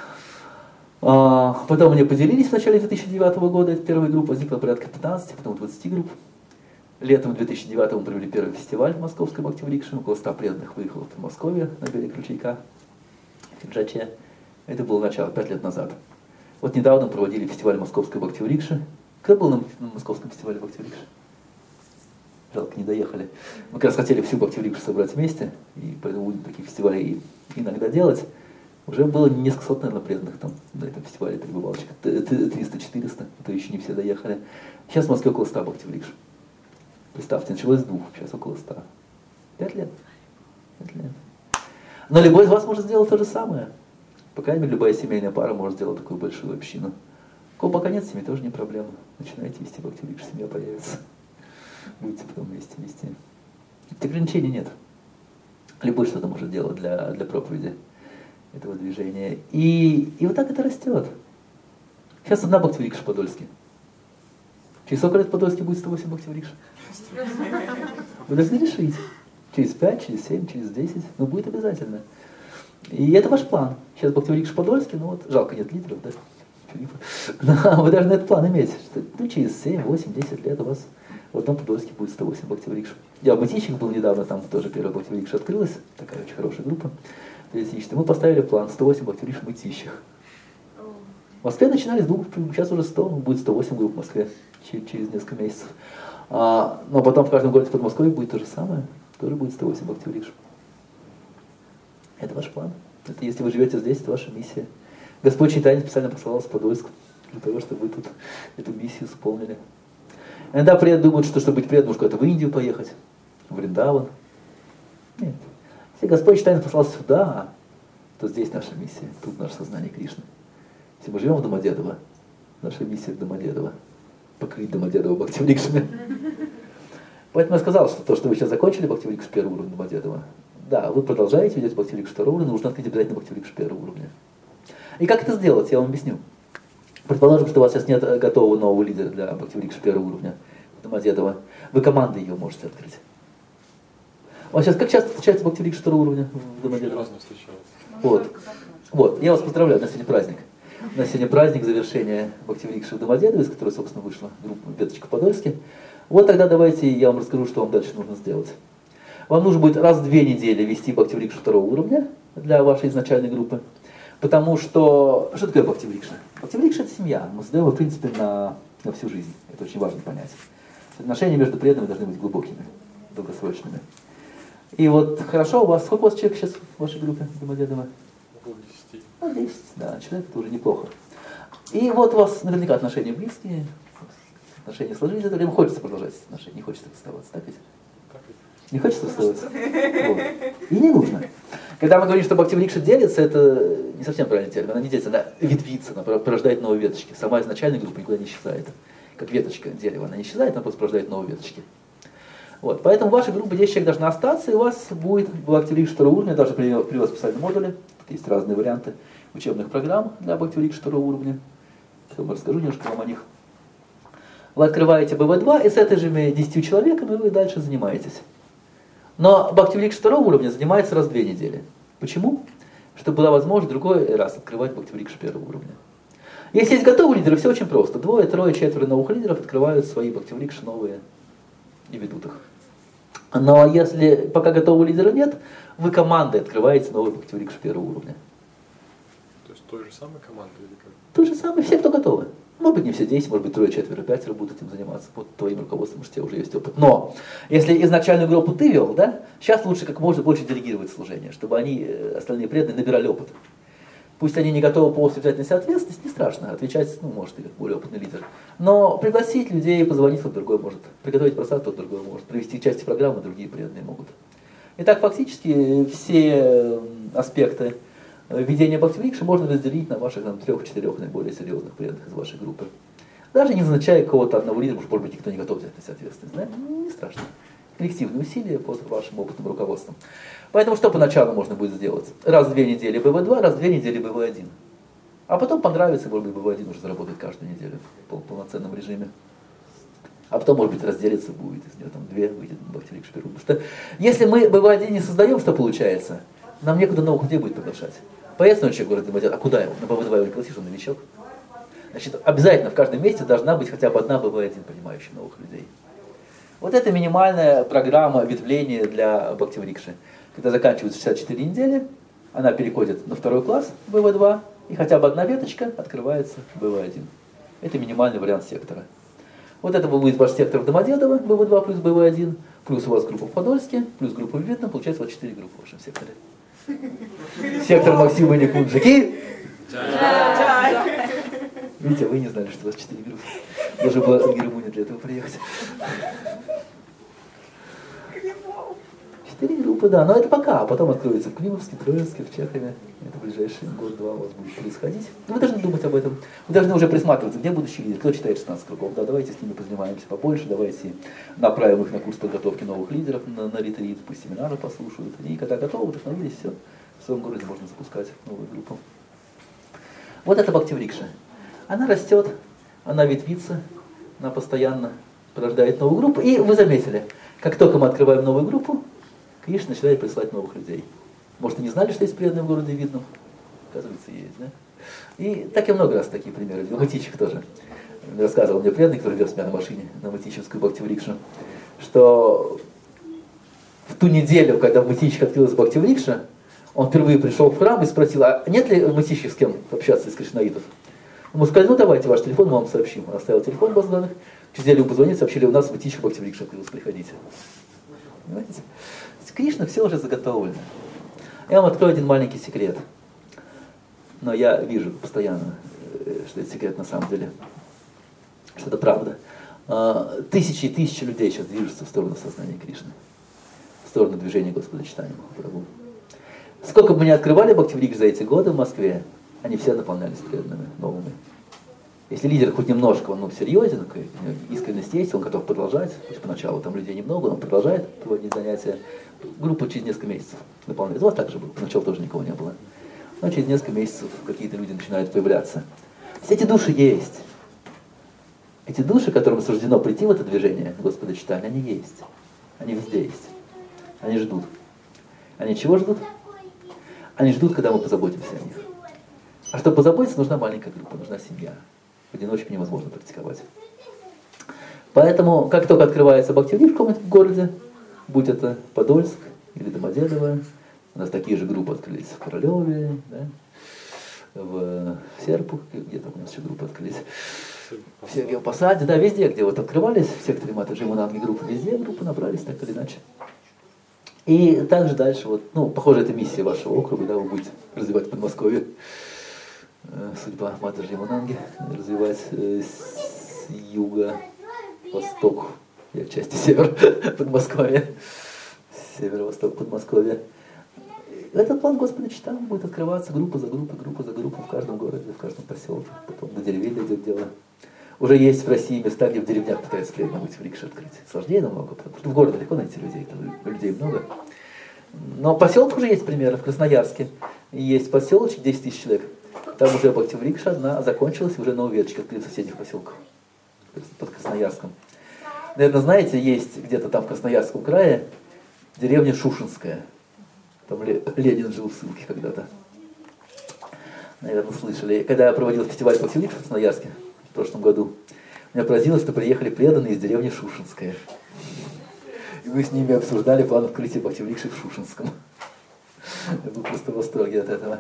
А, потом они поделились в начале две тысячи девятого года. Это первая группа возникла порядка пятнадцати, потом двадцати групп. Летом две тысячи девятого мы провели первый фестиваль в Московской Бхакти-врикше. Около ста преданных выехало в Подмосковье на берег ручейка в Фиджаче. Это было начало, пять лет назад. Вот недавно проводили фестиваль Московской Бхакти-врикши. Кто был на, на Московском фестивале Бхакти-врикши? Жалко, не доехали. Мы как раз хотели всю Бхакти-врикшу собрать вместе, и поэтому будем такие фестивали иногда делать. Уже было несколько сот, наверное, преданных там на этом фестивале перебывало, триста-четыреста, а то еще не все доехали. Сейчас в Москве около ста Бхакти-врикш. Представьте, началось с двух, сейчас около ста. Пять лет. Пять лет. Но любой из вас может сделать то же самое. По крайней мере, любая семейная пара может сделать такую большую общину. У кого пока нет семьи, тоже не проблема. Начинайте вести Бхакти-врикш, семья появится. Будете потом вместе вести. Ограничений нет. Любой что-то может делать для, для проповеди этого движения. И, и вот так это растет. Сейчас одна Бхакти-врикша в Подольске. Через сколько лет в Подольске будет сто восемь Бхакти-врикш? Вы должны решить. Через пять, через семь, через десять. Но будет обязательно. И это ваш план. Сейчас Бхакти-врикш в Подольске, ну вот, жалко, нет лидеров, да? Но вы должны этот план иметь. Что, ну, через семь, восемь, десять лет у вас в одном Подольске будет сто восемь Бхакти-врикш. Я в Мытищах был недавно, там тоже первая Бхакти-врикша открылась. Такая очень хорошая группа. Мы поставили план сто восемь Бхакти-врикш в Мытищах. В Москве начинали с двух, сейчас уже сто, будет сто восемь групп в Москве через, через несколько месяцев. А, но потом в каждом городе в Подмосковье будет то же самое, тоже будет сто восемь Бхакти-врикш. Это ваш план. Это если вы живете здесь, это ваша миссия. Господь Чайтанья специально послал вас в Подольск для того, чтобы вы тут эту миссию исполнили. Иногда преданные думают, что чтобы быть преданным, нужно куда-то в Индию поехать, в Вриндаван. Нет. Если Господь Чайтанья послал сюда, то здесь наша миссия, тут наше сознание Кришны. Если мы живем в Домодедово, наша миссия в Домодедово. Покрыть Домодедово Бхакти-врикшами. Поэтому я сказал, что то, что вы сейчас закончили Бхакти-врикш первого уровня Домодедово, да, вы продолжаете ведете Бхакти-врикш второго уровня, нужно открыть обязательно Бхакти-врикш первого уровня. И как это сделать, я вам объясню. Предположим, что у вас сейчас нет готового нового лидера для Бхакти-врикш первого уровня Домодедово. Вы командой ее можете открыть. У вас сейчас как часто встречается Бхакти-врикш второго уровня в Домодедово? Разно встречается. Вот. Вот, я вас поздравляю, на сегодня праздник. На сегодня праздник завершения Бхакти-врикши в Домодедово, из которой, собственно, вышла группа «Веточка в Подольске». Вот тогда давайте я вам расскажу, что вам дальше нужно сделать. Вам нужно будет раз в две недели вести Бхакти-врикшу второго уровня для вашей изначальной группы. Потому что... Что такое Бхакти-врикша? Бхакти-врикша – это семья. Мы создаем, в принципе, на, на всю жизнь. Это очень важно понять. Отношения между преданными должны быть глубокими, долгосрочными. И вот хорошо, у вас сколько у вас человек сейчас в вашей группе Домодедово? Ну, десять, да, человек это уже неплохо. И вот у вас наверняка отношения близкие, отношения сложились, это время хочется продолжать отношения, не хочется расставаться, так ведь? Не хочется вставаться? Вот. И не нужно. Когда мы говорим, что бхакти-врикша делится, это не совсем правильный термин. Она не делится, она ветвится, она порождает новые веточки. Сама изначальная группа никуда не исчезает. Как веточка дерева, она не исчезает, она просто порождает новые веточки. Вот. Поэтому ваша группа десять человек должна остаться, и у вас будет бхакти-врикша второго уровня, даже при, при вас специальные модули. Тут есть разные варианты учебных программ для бхакти-врикша второго уровня. Я расскажу немножко вам о них. Вы открываете бэ вэ два, и с этими десятью человеками вы дальше занимаетесь. Но бхакти-врикша второго уровня занимается раз в две недели. Почему? Чтобы была возможность другой раз открывать бхакти-врикша первого уровня. Если есть готовые лидеры, все очень просто. Двое, трое, четверо новых лидеров открывают свои бхакти-врикша новые и ведут их. Но если пока готового лидера нет, вы командой открываете новый бхакти-врикша первого уровня. То есть той же самой командой или как? То же самое, все, кто готовы. Может быть, не все десять, может быть, трое, четверо, пятеро будут этим заниматься. Под твоим руководством, может, у тебя уже есть опыт. Но, если изначальную группу ты вел, да, сейчас лучше как можно больше делегировать служение, чтобы они, остальные преданные, набирали опыт. Пусть они не готовы полностью взять на себя ответственность, не страшно, отвечать, ну, может, и как более опытный лидер. Но пригласить людей, позвонить, кто-то другой может, приготовить просад, кто-то другой может, провести части программы, другие преданные могут. Итак, фактически все аспекты ведение бхакти-врикши можно разделить на ваших трех-четырех наиболее серьезных преданных из вашей группы. Даже не назначая кого-то одного лидера, потому что, может быть, никто не готов взять на себя ответственность. Да? Не страшно. Коллективные усилия под вашим опытным руководством. Поэтому что поначалу можно будет сделать? Раз в две недели бэ вэ два, раз в две недели бэ вэ один. А потом понравится, может быть, бэ вэ один уже заработает каждую неделю в полноценном режиме. А потом, может быть, разделиться будет, из нее там две выйдет бхакти-врикша первого. Потому что если мы бэ вэ один не создаем, что получается? Нам некуда новых людей будет приглашать. Появится человек в городе Домодедово, а куда его? На бэ вэ два его не пригласишь, он новичок. Значит, обязательно в каждом месте должна быть хотя бы одна бэ вэ один, принимающая новых людей. Вот это минимальная программа ветвления для бхакти-врикши. Когда заканчиваются шестьдесят четыре недели, она переходит на второй класс бэ вэ два, и хотя бы одна веточка открывается бэ вэ один. Это минимальный вариант сектора. Вот это будет ваш сектор в Домодедово, бэ вэ два плюс бэ вэ один, плюс у вас группа в Подольске, плюс группа в Видном, получается у вас четыре группы в вашем секторе. Сектор Максима Никунджаки. Видите, вы не знали, что у вас четыре группы. Должен был в Германию для этого приехать. Четыре группы, да, но это пока, а потом откроется в Климовске, Троицке, в Чехове. Это в ближайший год-два у вас будет происходить. Но вы должны думать об этом. Вы должны уже присматриваться, где будущие лидеры, кто читает шестнадцать кругов. Да, давайте с ними позанимаемся побольше, давайте направим их на курс подготовки новых лидеров, на, на ретрит, пусть семинары послушают. И когда готовы, вдохновились, все, в своем городе можно запускать новую группу. Вот это бхакти-врикша. Она растет, она ветвится, она постоянно порождает новую группу. И вы заметили, как только мы открываем новую группу, Кришна начинает присылать новых людей. Может, и не знали, что есть преданные в городе Видном? Оказывается, есть, да? И так и много раз такие примеры. В Мытищах тоже. Рассказывал мне преданный, который вез меня на машине, на Мытищевскую бхакти-врикшу, что в ту неделю, когда в Мытищах открылась бхакти-врикша, он впервые пришел в храм и спросил, а нет ли в Мытищах с кем общаться из кришнаитов? Ему сказали, ну давайте ваш телефон, мы вам сообщим. Он оставил телефон баз данных, через неделю позвонили, сообщили, у нас в Мытищах бхакти-врикша открылась, приходите. Понимаете? Кришна все уже заготовлено. Я вам открою один маленький секрет. Но я вижу постоянно, что это секрет на самом деле. Что это правда. Тысячи и тысячи людей сейчас движутся в сторону сознания Кришны. В сторону движения Господа Чайтаньи Махапрабху. Сколько бы мы ни открывали бхакти-врикш за эти годы в Москве, они все наполнялись преданными, новыми. Если лидер хоть немножко, он ну, серьезен, искренность есть, он готов продолжать, пусть поначалу там людей немного, он продолжает проводить занятия. Группа через несколько месяцев наполняется. У вас так же было, поначалу тоже никого не было. Но через несколько месяцев какие-то люди начинают появляться. Все эти души есть. Эти души, которым суждено прийти в это движение Господа Чайтаньи, они есть. Они везде есть. Они ждут. Они чего ждут? Они ждут, когда мы позаботимся о них. А чтобы позаботиться, нужна маленькая группа, нужна семья. В одиночку невозможно практиковать. Поэтому, как только открывается бхакти-врикша в городе, будь это Подольск или Домодедово, у нас такие же группы открылись в Королеве, да, в Серпухе, где-то у нас еще группы открылись, в Сергиевом Посаде, да, везде, где вот открывались, в секторе Матаджи Мунанги группы, везде группы набрались так или иначе. И также дальше, вот, ну, похоже, это миссия вашего округа, да, вы будете развивать в Подмосковье судьба Матаджи Мунанги, развивать э, с юга, восток, я в части север Подмосковья, северо-восток Подмосковья. Этот план Господа читаем, будет открываться группа за группой, группа за группой в каждом городе, в каждом поселке. Потом до деревень дойдет дело. Уже есть в России места, где в деревнях пытаются преданно быть в рикше открыть. Сложнее намного, потому что в городе легко найти людей, там людей много. Но в поселках уже есть примеры. В Красноярске есть поселочек, десять тысяч человек. Там уже Бхакти Врикша одна закончилась, и уже новые веточки открыли в соседних поселках. Под Красноярском. Наверное, знаете, есть где-то там в Красноярском крае деревня Шушинская. Там Ленин жил в ссылке когда-то. Наверное, слышали. Когда я проводил фестиваль Бхакти Врикша в Красноярске в прошлом году, меня поразило, что приехали преданные из деревни Шушинская. И мы с ними обсуждали план открытия Бхакти Врикши в Шушинском. Я был просто в восторге от этого.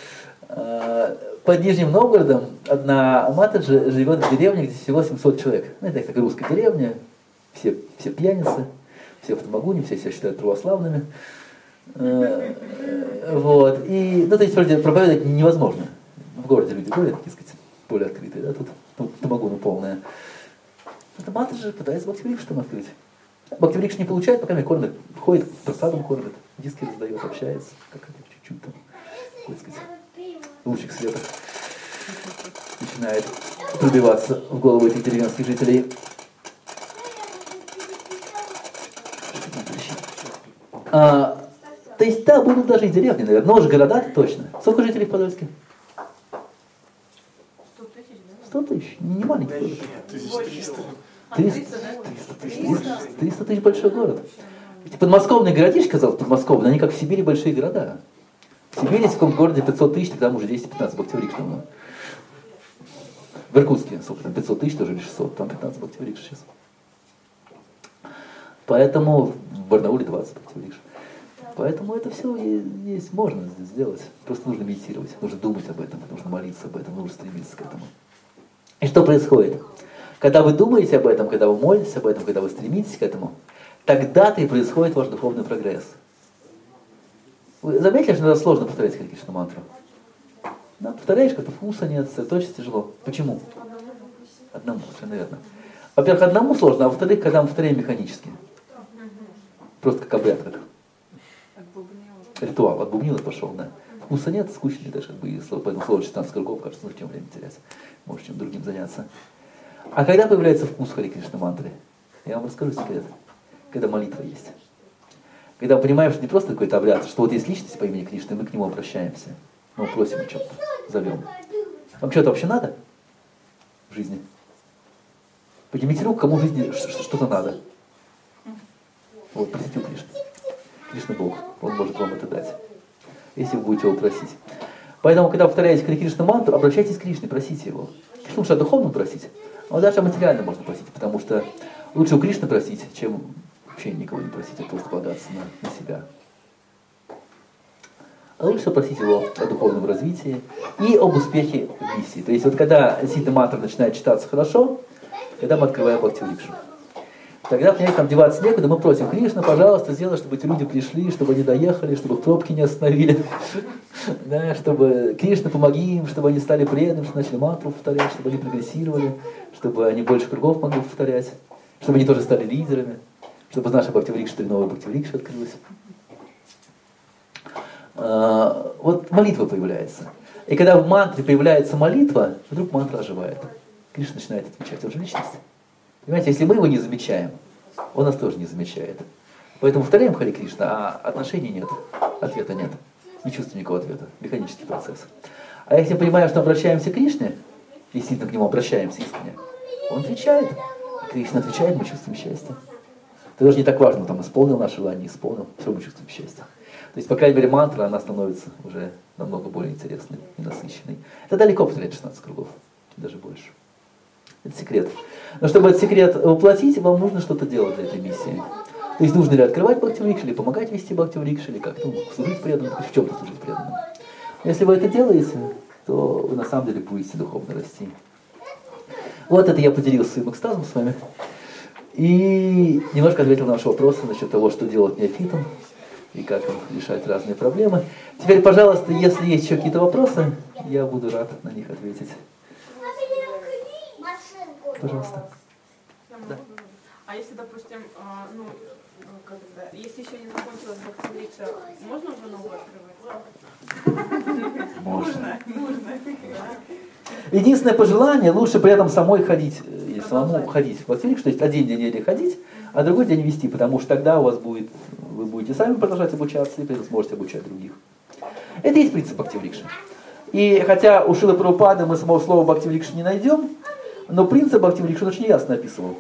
Под Нижним Новгородом одна Матаджи живет в деревне, где всего семьсот человек. Ну, это такая русская деревня, все, все пьяницы, все в Тамагуне, все себя считают православными. Вот. И, ну, то есть, вроде, проповедовать невозможно. В городе люди более, так сказать, более открытые, да, тут, тут Тамагуна полная. Это Матаджи пытается Бхакти Врикшу там открыть. Бхакти Врикшу не получает, пока меня кормят, ходит, просадом кормит, диски раздает, общается, как-то чуть-чуть там, так сказать. Лучик света начинает пробиваться в голову этих деревенских жителей. А, то есть, да, будут даже и деревни, наверное, но уже города-то точно. Сколько жителей в Подольске? Сто тысяч, не маленький город. триста тысяч большой город. Ведь подмосковные городишки, казалось, подмосковные, они как в Сибири большие города. В Сибири, в каком городе пятьсот тысяч, тогда уже двести-пятнадцать Бхакти Врикш. В Иркутске, сколько там, пятьсот тысяч тоже или шестьсот, там пятнадцать Бхакти Врикш сейчас. Поэтому в Барнауле двадцать Бхакти Врикш. Поэтому это все есть, можно сделать. Просто нужно медитировать, нужно думать об этом, нужно молиться об этом, нужно стремиться к этому. И что происходит? Когда вы думаете об этом, когда вы молитесь об этом, когда вы стремитесь к этому, тогда-то и происходит ваш духовный прогресс. Вы заметили, что иногда сложно повторять Харе Кришна мантру? Да, повторяешь, как-то вкуса нет, сосредоточиться тяжело. Почему? Одному, совершенно верно. Во-первых, одному сложно, а во-вторых, когда мы повторяем механически. Просто как обряд, как ритуал. Отбубнил и пошел, да. Вкуса нет, скучно даже, как бы, и поэтому слово шестнадцать кругов, кажется, ну в чем время терять. Может, чем другим заняться. А когда появляется вкус Харе Кришна мантры? Я вам расскажу секрет. Когда молитва есть. Когда мы понимаем, что не просто какой-то обряд, что вот есть личность по имени Кришна, и мы к нему обращаемся. Мы просим о чем-то, зовем. Вам что-то вообще надо в жизни? Поднимите руку, кому в жизни что-то надо. Вот, просите у Кришны. Кришна Бог, Он может вам это дать, если вы будете его просить. Поэтому, когда повторяете Харе Кришна мантру, обращайтесь к Кришне, просите его. Лучше о духовном просить, а даже о материальном можно просить, потому что лучше у Кришны просить, чем вообще никого не просить, а просто полагаться на, на себя. А лучше просить его о духовном развитии и об успехе в миссии. То есть вот когда действительно мантра начинает читаться хорошо, когда мы открываем Бхакти Врикшу. Тогда, понимаете, там деваться некуда, мы просим: Кришна, пожалуйста, сделай, чтобы эти люди пришли, чтобы они доехали, чтобы их пробки не остановили. Да, чтобы Кришна, помоги им, чтобы они стали преданными, чтобы начали мантру повторять, чтобы они прогрессировали, чтобы они больше кругов могли повторять, чтобы они тоже стали лидерами, чтобы наша Бхакти Врикша, новая Бхакти Врикша открылась. А, вот молитва появляется. И когда в мантре появляется молитва, вдруг мантра оживает. Кришна начинает отвечать. Он же личность. Понимаете, если мы его не замечаем, он нас тоже не замечает. Поэтому повторяем Харе Кришна, а отношений нет, ответа нет. Не чувствуем никакого ответа. Механический процесс. А если понимаем, что обращаемся к Кришне, и действительно к нему обращаемся искренне, он отвечает. Кришна отвечает, мы чувствуем счастье. Это даже не так важно, там исполнил наше желание, не исполнил, все мы чувствуем счастье. То есть, по крайней мере, мантра, она становится уже намного более интересной и насыщенной. Это далеко повторять шестнадцать кругов, даже больше. Это секрет. Но чтобы этот секрет воплотить, вам нужно что-то делать для этой миссии. То есть нужно ли открывать Бхакти Врикшу, или помогать вести Бхакти Врикшу, или как-то ну, служить преданным, в чем-то служить преданным. Если вы это делаете, то вы на самом деле будете духовно расти. Вот это я поделился своим экстазом с вами. И немножко ответил на ваши вопросы насчет того, что делать неофитам, и как решать разные проблемы. Теперь, пожалуйста, если есть еще какие-то вопросы, я буду рад на них ответить. Пожалуйста. Да. А если, допустим, ну, когда, если еще не закончилась Бхактивикша, можно уже новую открывать? Можно. Единственное пожелание, лучше при этом самой ходить, или самому ходить в Бхактивикшу, то есть один день недели ходить, а другой день вести, потому что тогда у вас будет, вы будете сами продолжать обучаться и при этом сможете обучать других. Это и есть принцип Бхактивикши. И хотя у Шрилы Прабхупады мы самого слова Бхактивикши не найдем, но принцип Бхактивикши он очень ясно описывал.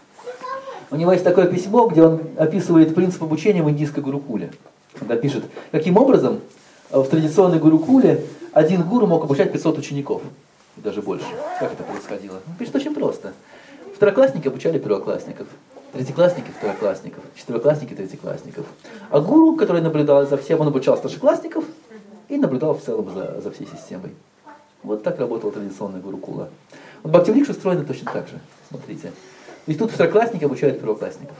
У него есть такое письмо, где он описывает принцип обучения в индийской гурукуле. Он пишет, каким образом в традиционной гурукуле один гуру мог обучать пятьсот учеников, даже больше. Как это происходило? Он пишет очень просто. Второклассники обучали первоклассников, третьеклассники второклассников, четвероклассники третьеклассников. А гуру, который наблюдал за всем, он обучал старшеклассников и наблюдал в целом за, за всей системой. Вот так работала традиционная гурукула. Вот Бхактивикша устроена точно так же. Смотрите. То есть тут второклассники обучают первоклассников.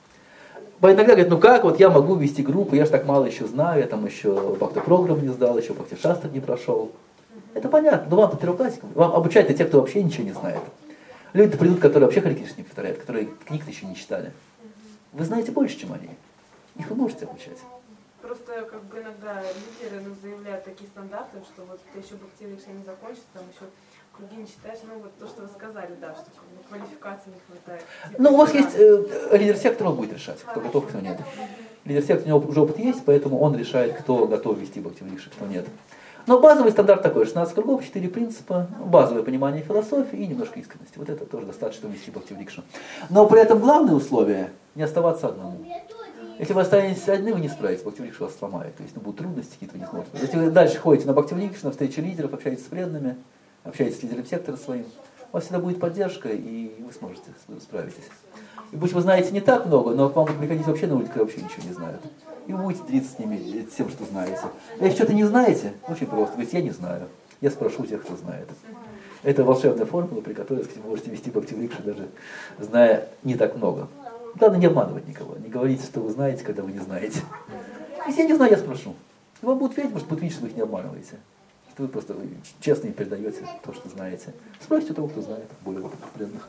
Иногда говорят, ну как, вот я могу вести группу, я же так мало еще знаю, я там еще бхакти-программу не сдал, еще бхакти-шастр не прошел. Это понятно, но вам-то первоклассникам, вам обучают те, кто вообще ничего не знает. Люди-то придут, которые вообще Харе Кришну не повторяют, которые книг-то еще не читали. Вы знаете больше, чем они. Их вы можете обучать. Просто как бы иногда лидеры ну, заявляют такие стандарты, что вот ты еще Бхактивикша не закончишь, там еще круги не читаешь, ну вот то, что вы сказали, да, что как бы, квалификации не хватает. Ну, у вас есть э, лидер сектора, он будет решать, кто готов, кто нет. Лидер сектора, у него уже опыт есть, поэтому он решает, кто готов вести Бхактивикшу, кто нет. Но базовый стандарт такой, шестнадцать кругов, четыре принципа, базовое понимание философии и немножко искренности. Вот это тоже достаточно, чтобы вести Бхактивикшу. Но при этом главное условие – не оставаться одному. Если вы останетесь одни, вы не справитесь, Бхактивикша вас сломает. То есть ну, будут трудности какие-то, вы не сможете. Если вы дальше ходите на Бхактивикшу, на встречи лидеров, общаетесь с преданными, общаетесь с лидером сектора своим, у вас всегда будет поддержка, и вы сможете, справитесь. И пусть вы знаете не так много, но к вам будут приходить вообще на улице, которые вообще ничего не знают. И вы будете делиться с ними тем, что знаете. А если что-то не знаете, очень просто. Говорите, я не знаю. Я спрошу тех, кто знает. Это волшебная формула, при которой вы можете вести Бхактивикшу, даже зная не так много. Главное не обманывать никого. Не говорите, что вы знаете, когда вы не знаете. Если я не знаю, я спрошу. И вам будут верить, может, будут видеть, что вы их не обманываете. Что вы просто честно им передаете то, что знаете. Спросите у того, кто знает, более опытных преданных.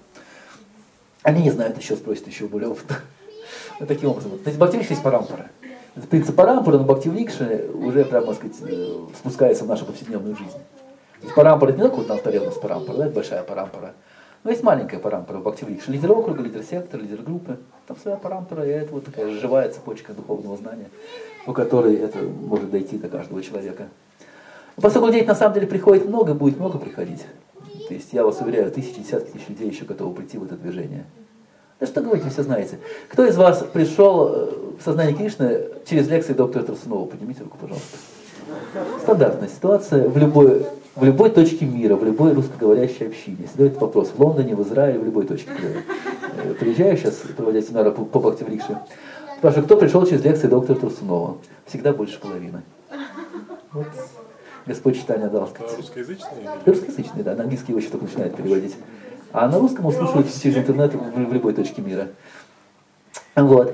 Они не знают еще, спросят еще более опытных. Вот таким образом. То есть Бхактивикша есть парампара. Это принцип парампара, но Бхактивикша уже, прямо сказать, спускается в нашу повседневную жизнь. То есть парампара это не только вот на алтаре у нас парампара, да, это большая парампара. Но есть маленькая парампара в Бхактивикше. Лидер округа, лидер сектора, лидер группы. Там своя парампара, и это вот такая живая цепочка духовного знания, по которой это может дойти до каждого человека. Но поскольку людей на самом деле приходит много, будет много приходить. То есть я вас уверяю, тысячи, десятки тысяч людей еще готовы прийти в это движение. Да что говорить, вы все знаете. Кто из вас пришел в сознание Кришны через лекции доктора Тарсунова? Поднимите руку, пожалуйста. Стандартная ситуация в любой, в любой точке мира, в любой русскоговорящей общине. Задают вопрос в Лондоне, в Израиле, в любой точке. Я приезжаю сейчас, проводя семинары по, по Бхактивикше. Спрашиваю, кто пришел через лекции доктора Тарсунова? Всегда больше половины. Вот. Господь читания дал сказать. А русскоязычные? Русскоязычные, да, на английский его еще только начинают переводить. А на русском он слушает через интернет в, в любой точке мира. Вот.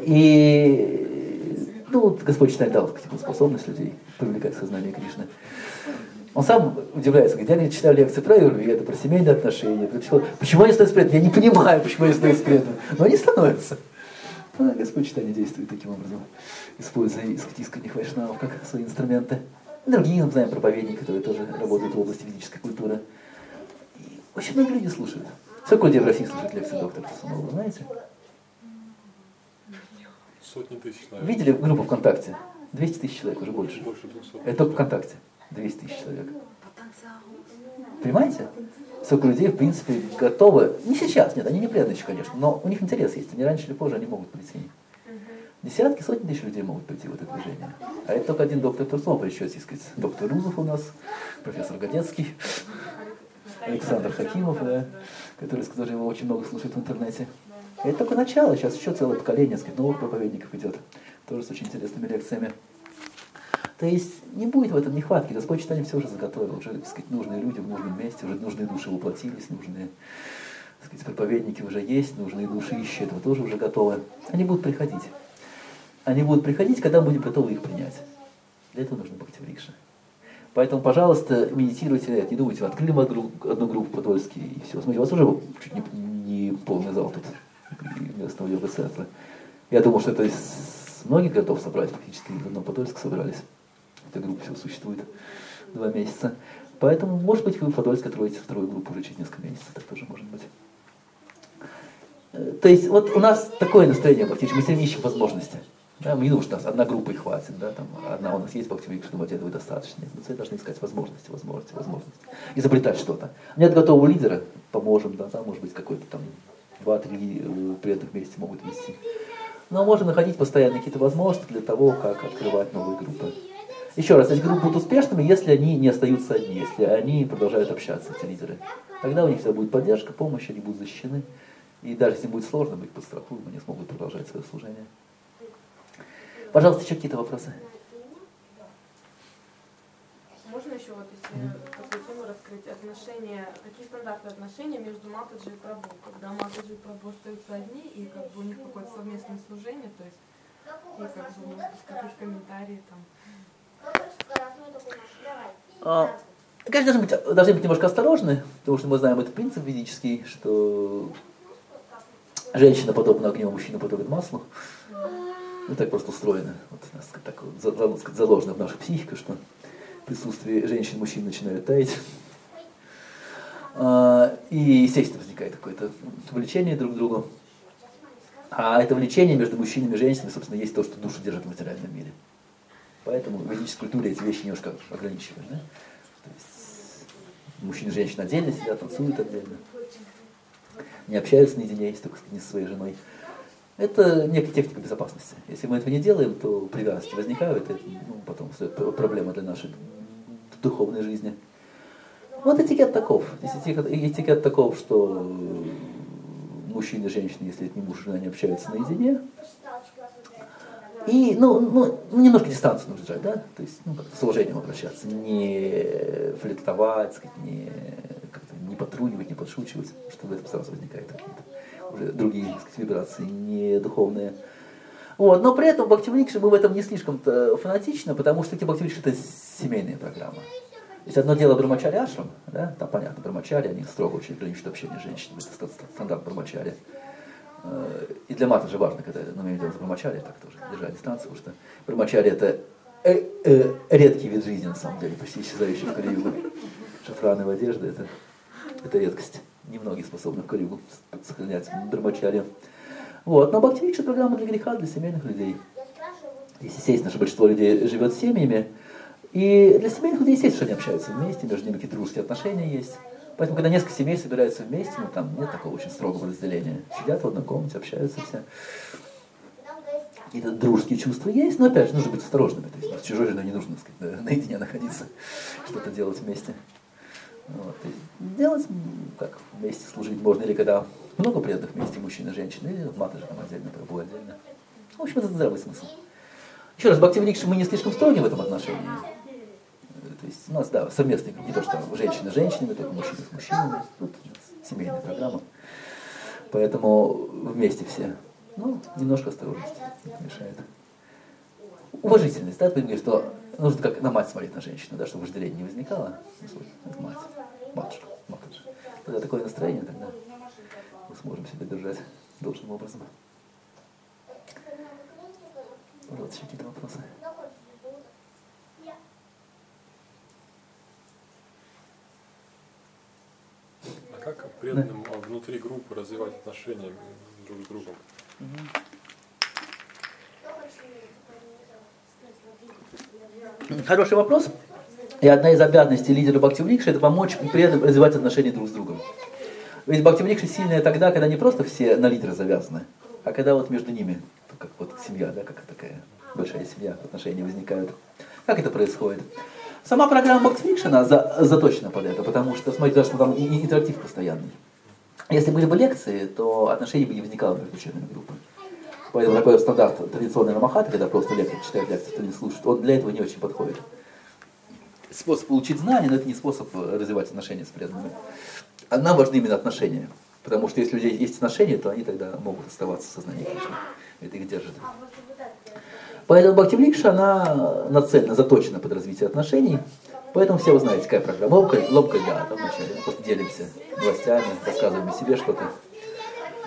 И ну, вот Господь читает дал сказать, способность людей привлекать сознание Кришны. Он сам удивляется, говорит, я читаю лекции про аюрведу, про семейные отношения. Про почему они становятся преданными? Я не понимаю, почему они становятся преданными. Но они становятся. Ну, Господь читание действует таким образом, используя искренних вайшнавов как свои инструменты. Другие, мы знаем, проповедники, которые тоже работают в области ведической культуры. И очень много людей слушают. Сколько людей в России слушают лекции доктора Тарсунова, вы знаете? Сотни тысяч, наверное. Видели группу ВКонтакте? двести тысяч человек, уже больше. Больше двухсот. Это только ВКонтакте. двести тысяч человек. Понимаете? Сколько людей, в принципе, готовы. Не сейчас, нет, они не преданные еще, конечно, но у них интерес есть. Они раньше или позже они могут прийти. Десятки, сотни тысяч людей могут прийти в это движение. А это только один доктор Тарсунов, еще, так сказать, доктор Рузов у нас, профессор Годецкий, Александр Хакимов, да, который, который его очень много слушает в интернете. И это только начало, сейчас еще целое поколение, так сказать, новых проповедников идет, тоже с очень интересными лекциями. То есть не будет в этом нехватки, Господь читание все уже заготовил, уже, так сказать, нужные люди в нужном месте, уже нужные души воплотились, нужные, так сказать, проповедники уже есть, нужные души ищут, этого тоже уже готовы. Они будут приходить. Они будут приходить, когда мы будем готовы их принять. Для этого нужно Бхактивикша. Поэтому, пожалуйста, медитируйте, не думайте, вы открыли одну группу по-дольски и все. Смотрите, у вас уже чуть не, не полный зал тут местного йога-центра. Я думал, что это из многих городов собрались, практически в одном Подольске собирались. Эта группа всего существует два месяца. Поэтому, может быть, вы в Подольске откроете вторую группу уже через несколько месяцев, так тоже может быть. То есть вот у нас такое настроение практически, мы все время ищем возможности. Да, мы не думаем, что у нас одна группа и хватит, да, там, одна у нас есть Бхактивик, что думать, этого достаточно. Нет, мы все должны искать возможности, возможности, возможности. Изобретать что-то. Нет готового лидера, поможем, да, там, может быть, какой-то там два-три преданных вместе могут вести. Но можем находить постоянно какие-то возможности для того, как открывать новые группы. Еще раз, эти группы будут успешными, если они не остаются одни, если они продолжают общаться, эти лидеры. Тогда у них всегда будет поддержка, помощь, они будут защищены. И даже если им будет сложно быть под страху, они смогут продолжать свое служение. Пожалуйста, еще какие-то вопросы? Можно еще вот если такую тему раскрыть, отношения, какие стандарты отношений между Матаджи и Прабху, когда Матаджи и Прабху остаются одни, и как бы у них какое-то совместное служение, то есть, и как бы, может быть, какие-то комментарии там. А, конечно, должны быть, должны быть немножко осторожны, потому что мы знаем этот принцип ведический, что женщина подобна огню, а мужчина подобен маслу. Ну, так просто устроено. Вот, так вот, сказать, заложено в нашу психику, что в присутствии женщин и мужчин начинают таять. А, и, естественно, возникает какое-то влечение друг к другу. А это влечение между мужчинами и женщинами, собственно, есть то, что душу держит в материальном мире. Поэтому в ведической культуре эти вещи немножко ограничивают. Да? То есть мужчины и женщины отдельно сидят, танцуют отдельно. Не общаются наедине, если только не со своей женой. Это некая техника безопасности. Если мы этого не делаем, то привязанности возникают, это ну, потом проблема для нашей духовной жизни. Вот этикет таков. Этикет, этикет таков, что мужчины и женщины, если это не муж и жена, не общаются наедине. И, ну, ну, немножко дистанцию нужно держать, да? То есть, ну, как-то с уважением обращаться, не флиртовать, сказать, не, как-то не потрунивать, не подшучивать, что в этом сразу возникают какие-то уже другие, так сказать, вибрации, не духовные. Вот. Но при этом Бхактивикша мы в этом не слишком-то фанатичны, потому что Бхактивикша это семейная программа. То есть одно дело Брамачари ашрам, да? Там понятно, Брамачари, они строго очень ограничивают общение с женщинами, это стандарт Брамачари. И для мата же важно, когда мы имеем дело с Брамачари, так тоже держать дистанцию, потому что Брамачари это э, э, редкий вид жизни, на самом деле, почти исчезающий в Кали-югу. Шафрановая одежда это, это редкость. Немногие способны в Кали-югу сохранять Брамачари. Вот. Но Бхактивикша программа для греха, для семейных людей. Здесь, естественно, что большинство людей живет с семьями. И для семейных людей, естественно, что они общаются вместе, между ними какие-то дружеские отношения есть. Поэтому, когда несколько семей собираются вместе, ну, там нет такого очень строгого разделения. Сидят в одной комнате, общаются все. Какие-то дружеские чувства есть, но опять же, нужно быть осторожными. То есть, с чужой женой не нужно, так сказать, наедине находиться, что-то делать вместе. Вот. Делать, как вместе служить можно, или когда много преданных вместе, мужчины и женщины, или мата же там отдельно, Прабху отдельно. В общем, это здравый смысл. Еще раз, Бхактивикша мы не слишком строги в этом отношении. То есть у нас, да, совместные, не то, что женщины с женщинами, только мужчины с мужчинами. Тут у нас семейная программа. Поэтому вместе все. Ну, немножко осторожности мешает. Уважительность, да, ты говоришь, что нужно как на мать смотреть на женщину, да, чтобы вожделение не возникало. Ну, слушай, это мать, матушка, матушка. Тогда такое настроение, тогда мы сможем себя держать должным образом. Пожалуйста, какие-то вопросы? А как преданным да. внутри группы развивать отношения друг с другом? Угу. Хороший вопрос. И одна из обязанностей лидера Бхактивикши – это помочь преданным развивать отношения друг с другом. Ведь Бхактивикша сильная тогда, когда не просто все на лидера завязаны, а когда вот между ними, как вот семья, да, как такая большая семья, отношения возникают. Как это происходит? Сама программа Бхактивикши, она за, заточена под это, потому что, смотрите, что там интерактив постоянный. Если были бы лекции, то отношений бы не возникало между членами группы. Поэтому такой стандарт традиционной намахаты, когда просто лектор читает лекцию, кто не слушает, он для этого не очень подходит. Способ получить знания, но это не способ развивать отношения с преданными. А нам важны именно отношения. Потому что если у людей есть отношения, то они тогда могут оставаться в сознании Кришны. Это их держит. Поэтому Бхактивикша, она нацелена, заточена под развитие отношений. Поэтому все вы знаете, какая программа. Лобка, лобка да, там вначале. Мы просто делимся новостями, рассказываем о себе что-то.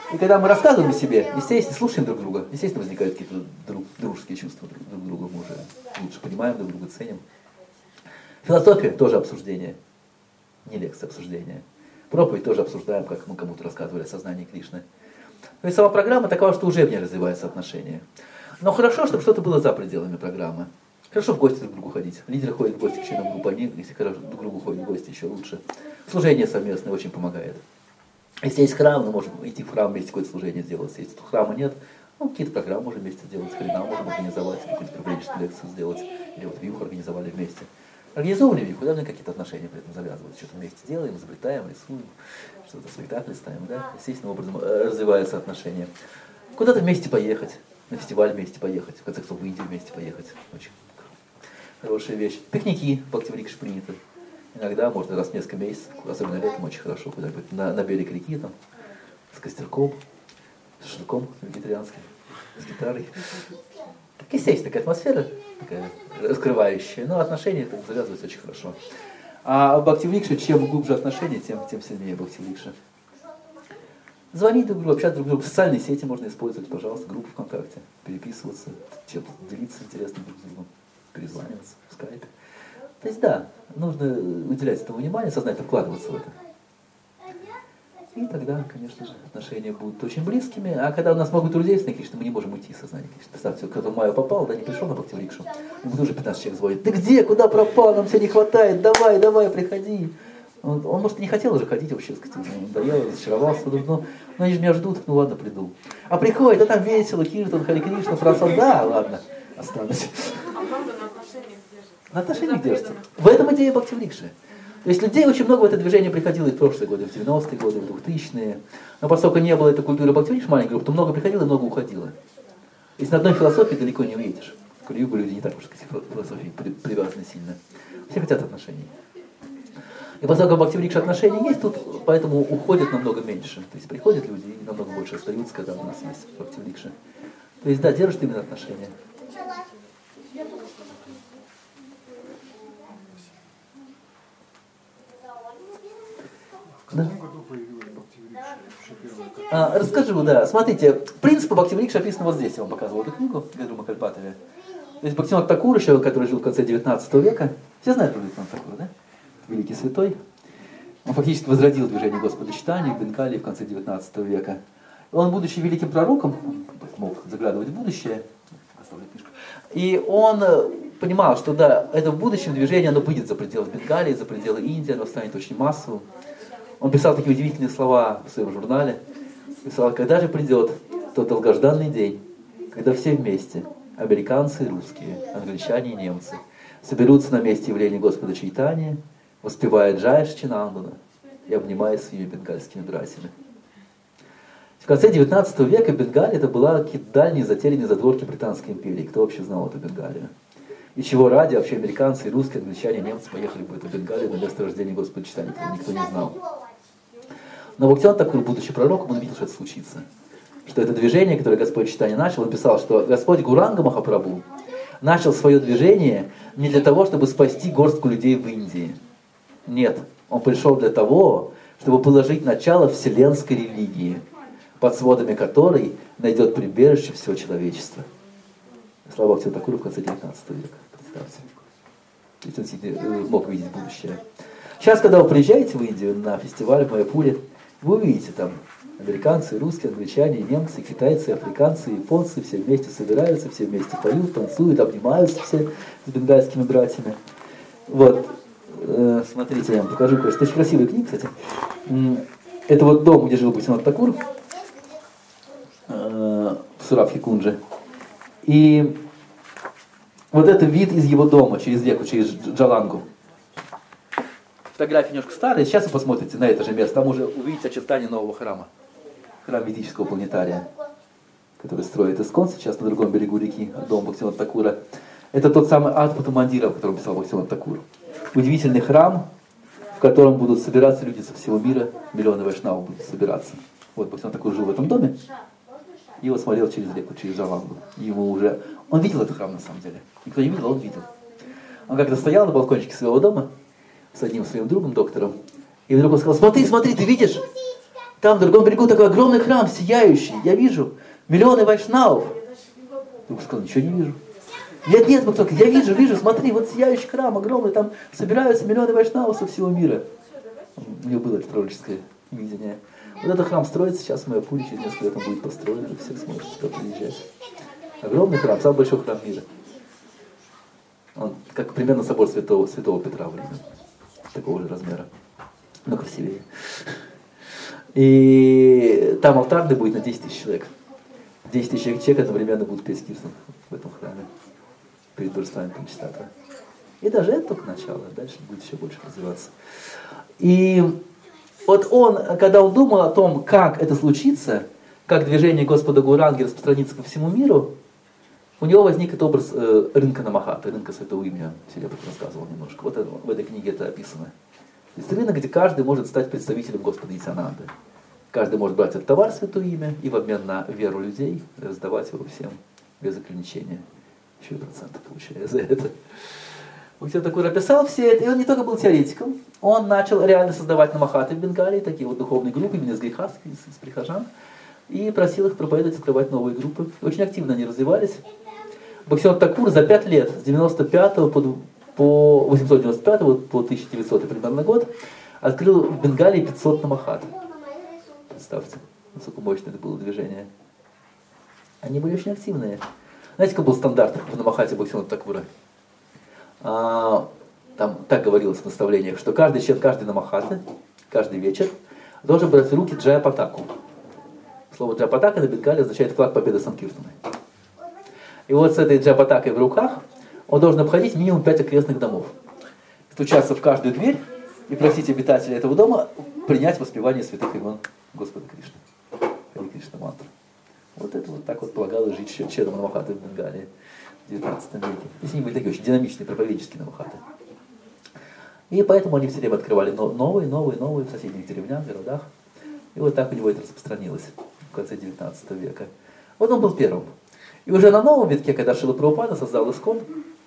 И когда мы рассказываем о себе, естественно, слушаем друг друга, естественно, возникают какие-то друг, дружеские чувства друг, друг друга, мы уже лучше понимаем друг друга, ценим. Философия тоже обсуждение, не лекция, обсуждение. Проповедь тоже обсуждаем, как мы кому-то рассказывали о сознании Кришны. То есть сама программа такова, что уже в ней развиваются отношения. Но хорошо, чтобы что-то было за пределами программы. Хорошо в гости друг к другу ходить. Лидеры ходят в гости к членам группы, они, если хорошо друг к другу ходят в гости, еще лучше. Служение совместное очень помогает. Если есть храм, мы можем идти в храм вместе какое-то служение сделать. Если тут храма нет, ну, какие-то программы можем вместе сделать, хрена можем организовать, какую-то привлеченную лекцию сделать, или вот вьюх организовали вместе. Организовывали вьюх, да, какие-то отношения при этом завязывают, что-то вместе делаем, изобретаем, рисуем, что-то спектакли ставим, да, естественным образом развиваются отношения. Куда-то вместе поехать, на фестиваль вместе поехать, в конце концов в Индию вместе поехать, очень хорошая вещь. Пикники в Бхактиврикше приняты. Иногда, можно раз в несколько месяцев, особенно летом, очень хорошо куда-нибудь на, на берег реки, там, с костерком, с шашлыком вегетарианским, с гитарой. Так, естественно, такая атмосфера, такая раскрывающая, но отношения так завязываются очень хорошо. А в Бхактиврикше, чем глубже отношения, тем, тем сильнее Бхактиврикша. Звонить друг другу, общаться друг другу. Социальные сети можно использовать, пожалуйста, группы ВКонтакте, переписываться, чем-то делиться интересным друг с другом, перезваниваться в скайпе. То есть да, нужно уделять этому внимание, сознательно вкладываться в это. И тогда, конечно же, отношения будут очень близкими. А когда у нас много друзей с Кришной, мы не можем уйти из сознания Кришны. Представьте, кто-то в Майю попал, да, не пришел на Бхактиврикшу. Ему тоже пятнадцать человек звонит. Ты где? Куда пропал? Нам все не хватает. Давай, давай, приходи. Он, он может, и не хотел уже ходить вообще, сказать, он надоел, разочаровался. Ну, ну, они же меня ждут, ну ладно, приду. А приходит, а там весело, Киртан, Хари Кришна, Француз. Да, ладно, останусь. А правда на отношениях держится? На отношениях держится. В этом идея Бхактиврикши. То есть людей очень много в это движение приходило и в прошлые годы, в девяностые годы, в двухтысячные. Но поскольку не было этой культуры Бхактиврикши маленькой группы, то много приходило и много уходило. Если на одной философии далеко не уедешь. В Кали-югу люди не так уж к философии привязаны сильно. Все хотят отношений. И поскольку в Бхактиврикше отношения есть, тут поэтому уходят намного меньше. То есть приходят люди и намного больше остаются, когда у нас есть Бхактиврикша. То есть да, держат именно отношения. Да. А, расскажу, да. Смотрите, принципы Бхактиврикши описаны вот здесь. Я вам показывал эту книгу, Ведрума Кальпатове. То есть Бхактивинод Такур, еще, который жил в конце девятнадцатого века. Все знают про Бхактивинод Такура, да? Великий святой. Он фактически возродил движение Господа Читания в Бенгалии в конце девятнадцатого века. Он, будучи великим пророком, мог заглядывать в будущее. И он понимал, что да, это в будущем движение, оно выйдет за пределы Бенгалии, за пределы Индии, оно станет очень массовым. Он писал такие удивительные слова в своем журнале. Писал, когда же придет тот долгожданный день, когда все вместе, американцы и русские, англичане и немцы, соберутся на месте явления Господа Чайтаньи, воспевая Джай Шчинандана и обнимая своими бенгальскими братьями. В конце девятнадцатого века Бенгалия это была какие-то дальние затерянные задворки Британской империи. Кто вообще знал эту Бенгалию? И чего ради вообще американцы, и русские, англичане, немцы поехали бы в эту Бенгалию на место рождения Господа Чайтаньи, которого никто не знал. Но Бхактивинод Такур, будучи пророком, он видел, что это случится. Что это движение, которое Господь Чайтанья начал, он писал, что Господь Гуранга Махапрабху начал свое движение не для того, чтобы спасти горстку людей в Индии. Нет, он пришел для того, чтобы положить начало вселенской религии, под сводами которой найдет прибежище все человечество. Слава Бхактивиноду Такуру в конце девятнадцатого века. Представьте. Ведь он мог видеть будущее. Сейчас, когда вы приезжаете в Индию на фестиваль в Майяпуре, вы увидите там американцы, русские, англичане, немцы, китайцы, африканцы, японцы, все вместе собираются, все вместе поют, танцуют, обнимаются все с бенгальскими братьями. Вот. Смотрите, я вам покажу кое-что. Очень красивая книга, кстати. Это вот дом, где жил Бхактивинод Такур, в Сурадхи-Кунже. И вот это вид из его дома через реку, через Джалангу. Фотографии немножко старые. Сейчас вы посмотрите на это же место. Там уже увидите очертания нового храма. Храм ведического планетария, который строит Искон сейчас на другом берегу реки, дом Бхактивинода Такура. Это тот самый Адбхута Мандира, о котором писал Бхактивинод Такур. Удивительный храм, в котором будут собираться люди со всего мира, миллионы вайшнавов будут собираться. Вот Бхактивинод Такур жил в этом доме, и вот смотрел через реку, через Джалангу. Ему уже... Он видел этот храм на самом деле. Никто не видел, а он видел. Он как-то стоял на балкончике своего дома с одним своим другом, доктором, и вдруг он сказал: смотри, смотри, ты видишь? Там на другом берегу такой огромный храм, сияющий. Я вижу миллионы вайшнавов. Я сказал, ничего не вижу. Нет, нет, мы только, я вижу, вижу, смотри, вот сияющий храм огромный, там собираются миллионы вайшнавов со всего мира. У него было это пророческое видение. Вот этот храм строится, сейчас в Майяпуре, через несколько лет он будет построен, и все сможет туда приезжать. Огромный храм, самый большой храм мира. Он как примерно собор Святого, Святого Петра в Риме. Такого же размера, но красивее. И там алтарный будет на десять тысяч человек. десять тысяч человек одновременно будут петь киртан в этом храме перед божествами Панчтатва. И даже это только начало, дальше будет еще больше развиваться. И вот он, когда он думал о том, как это случится, как движение Господа Гауранги распространится по всему миру, у него возник этот образ э, рынка Намахаты, рынка Святого Имени. Я об этом рассказывал немножко. Вот это, в этой книге это описано. То есть рынок, где каждый может стать представителем Господа Нитьянанды. Каждый может брать этот товар Святое Имя и в обмен на веру людей раздавать его всем без ограничения. Еще и проценты получая за это. Бхактивинода Такур описал все это, и он не только был теоретиком, он начал реально создавать намахаты в Бенгалии, такие вот духовные группы, именно из грехастх, из, из прихожан, и просил их проповедовать, открывать новые группы. Очень активно они развивались. Бхактивинода Такур за пять лет, с девяносто пятого по, по восемьсот девяносто пятого по тысяча девятисотый примерно год, открыл в Бенгалии пятьсот намахат. Представьте, насколько мощное это было движение. Они были очень активные. Знаете, какой был стандарт в намахате Бхактивинода Такура? А, там так говорилось в наставлениях, что каждый член каждой намахаты, каждый вечер, должен брать в руки джая-патаку. Слово джая-патака на Бенгале означает флаг победы Санкиртаны. И вот с этой джая-патакой в руках он должен обходить минимум пять окрестных домов. Стучаться в каждую дверь и просить обитателя этого дома принять воспевание святых имен Господа Кришны. Хари Кришна мантру. Вот это вот так вот полагалось жить членам намахаты в Бенгалии в девятнадцатом веке. То есть они были такие очень динамичные, проповедческие намахаты. И поэтому они все время открывали новые, новые, новые в соседних деревнях, городах. И вот так у него это распространилось в конце девятнадцатого века. Вот он был первым. И уже на новом витке, когда Шрила Прабхупада создал Искон,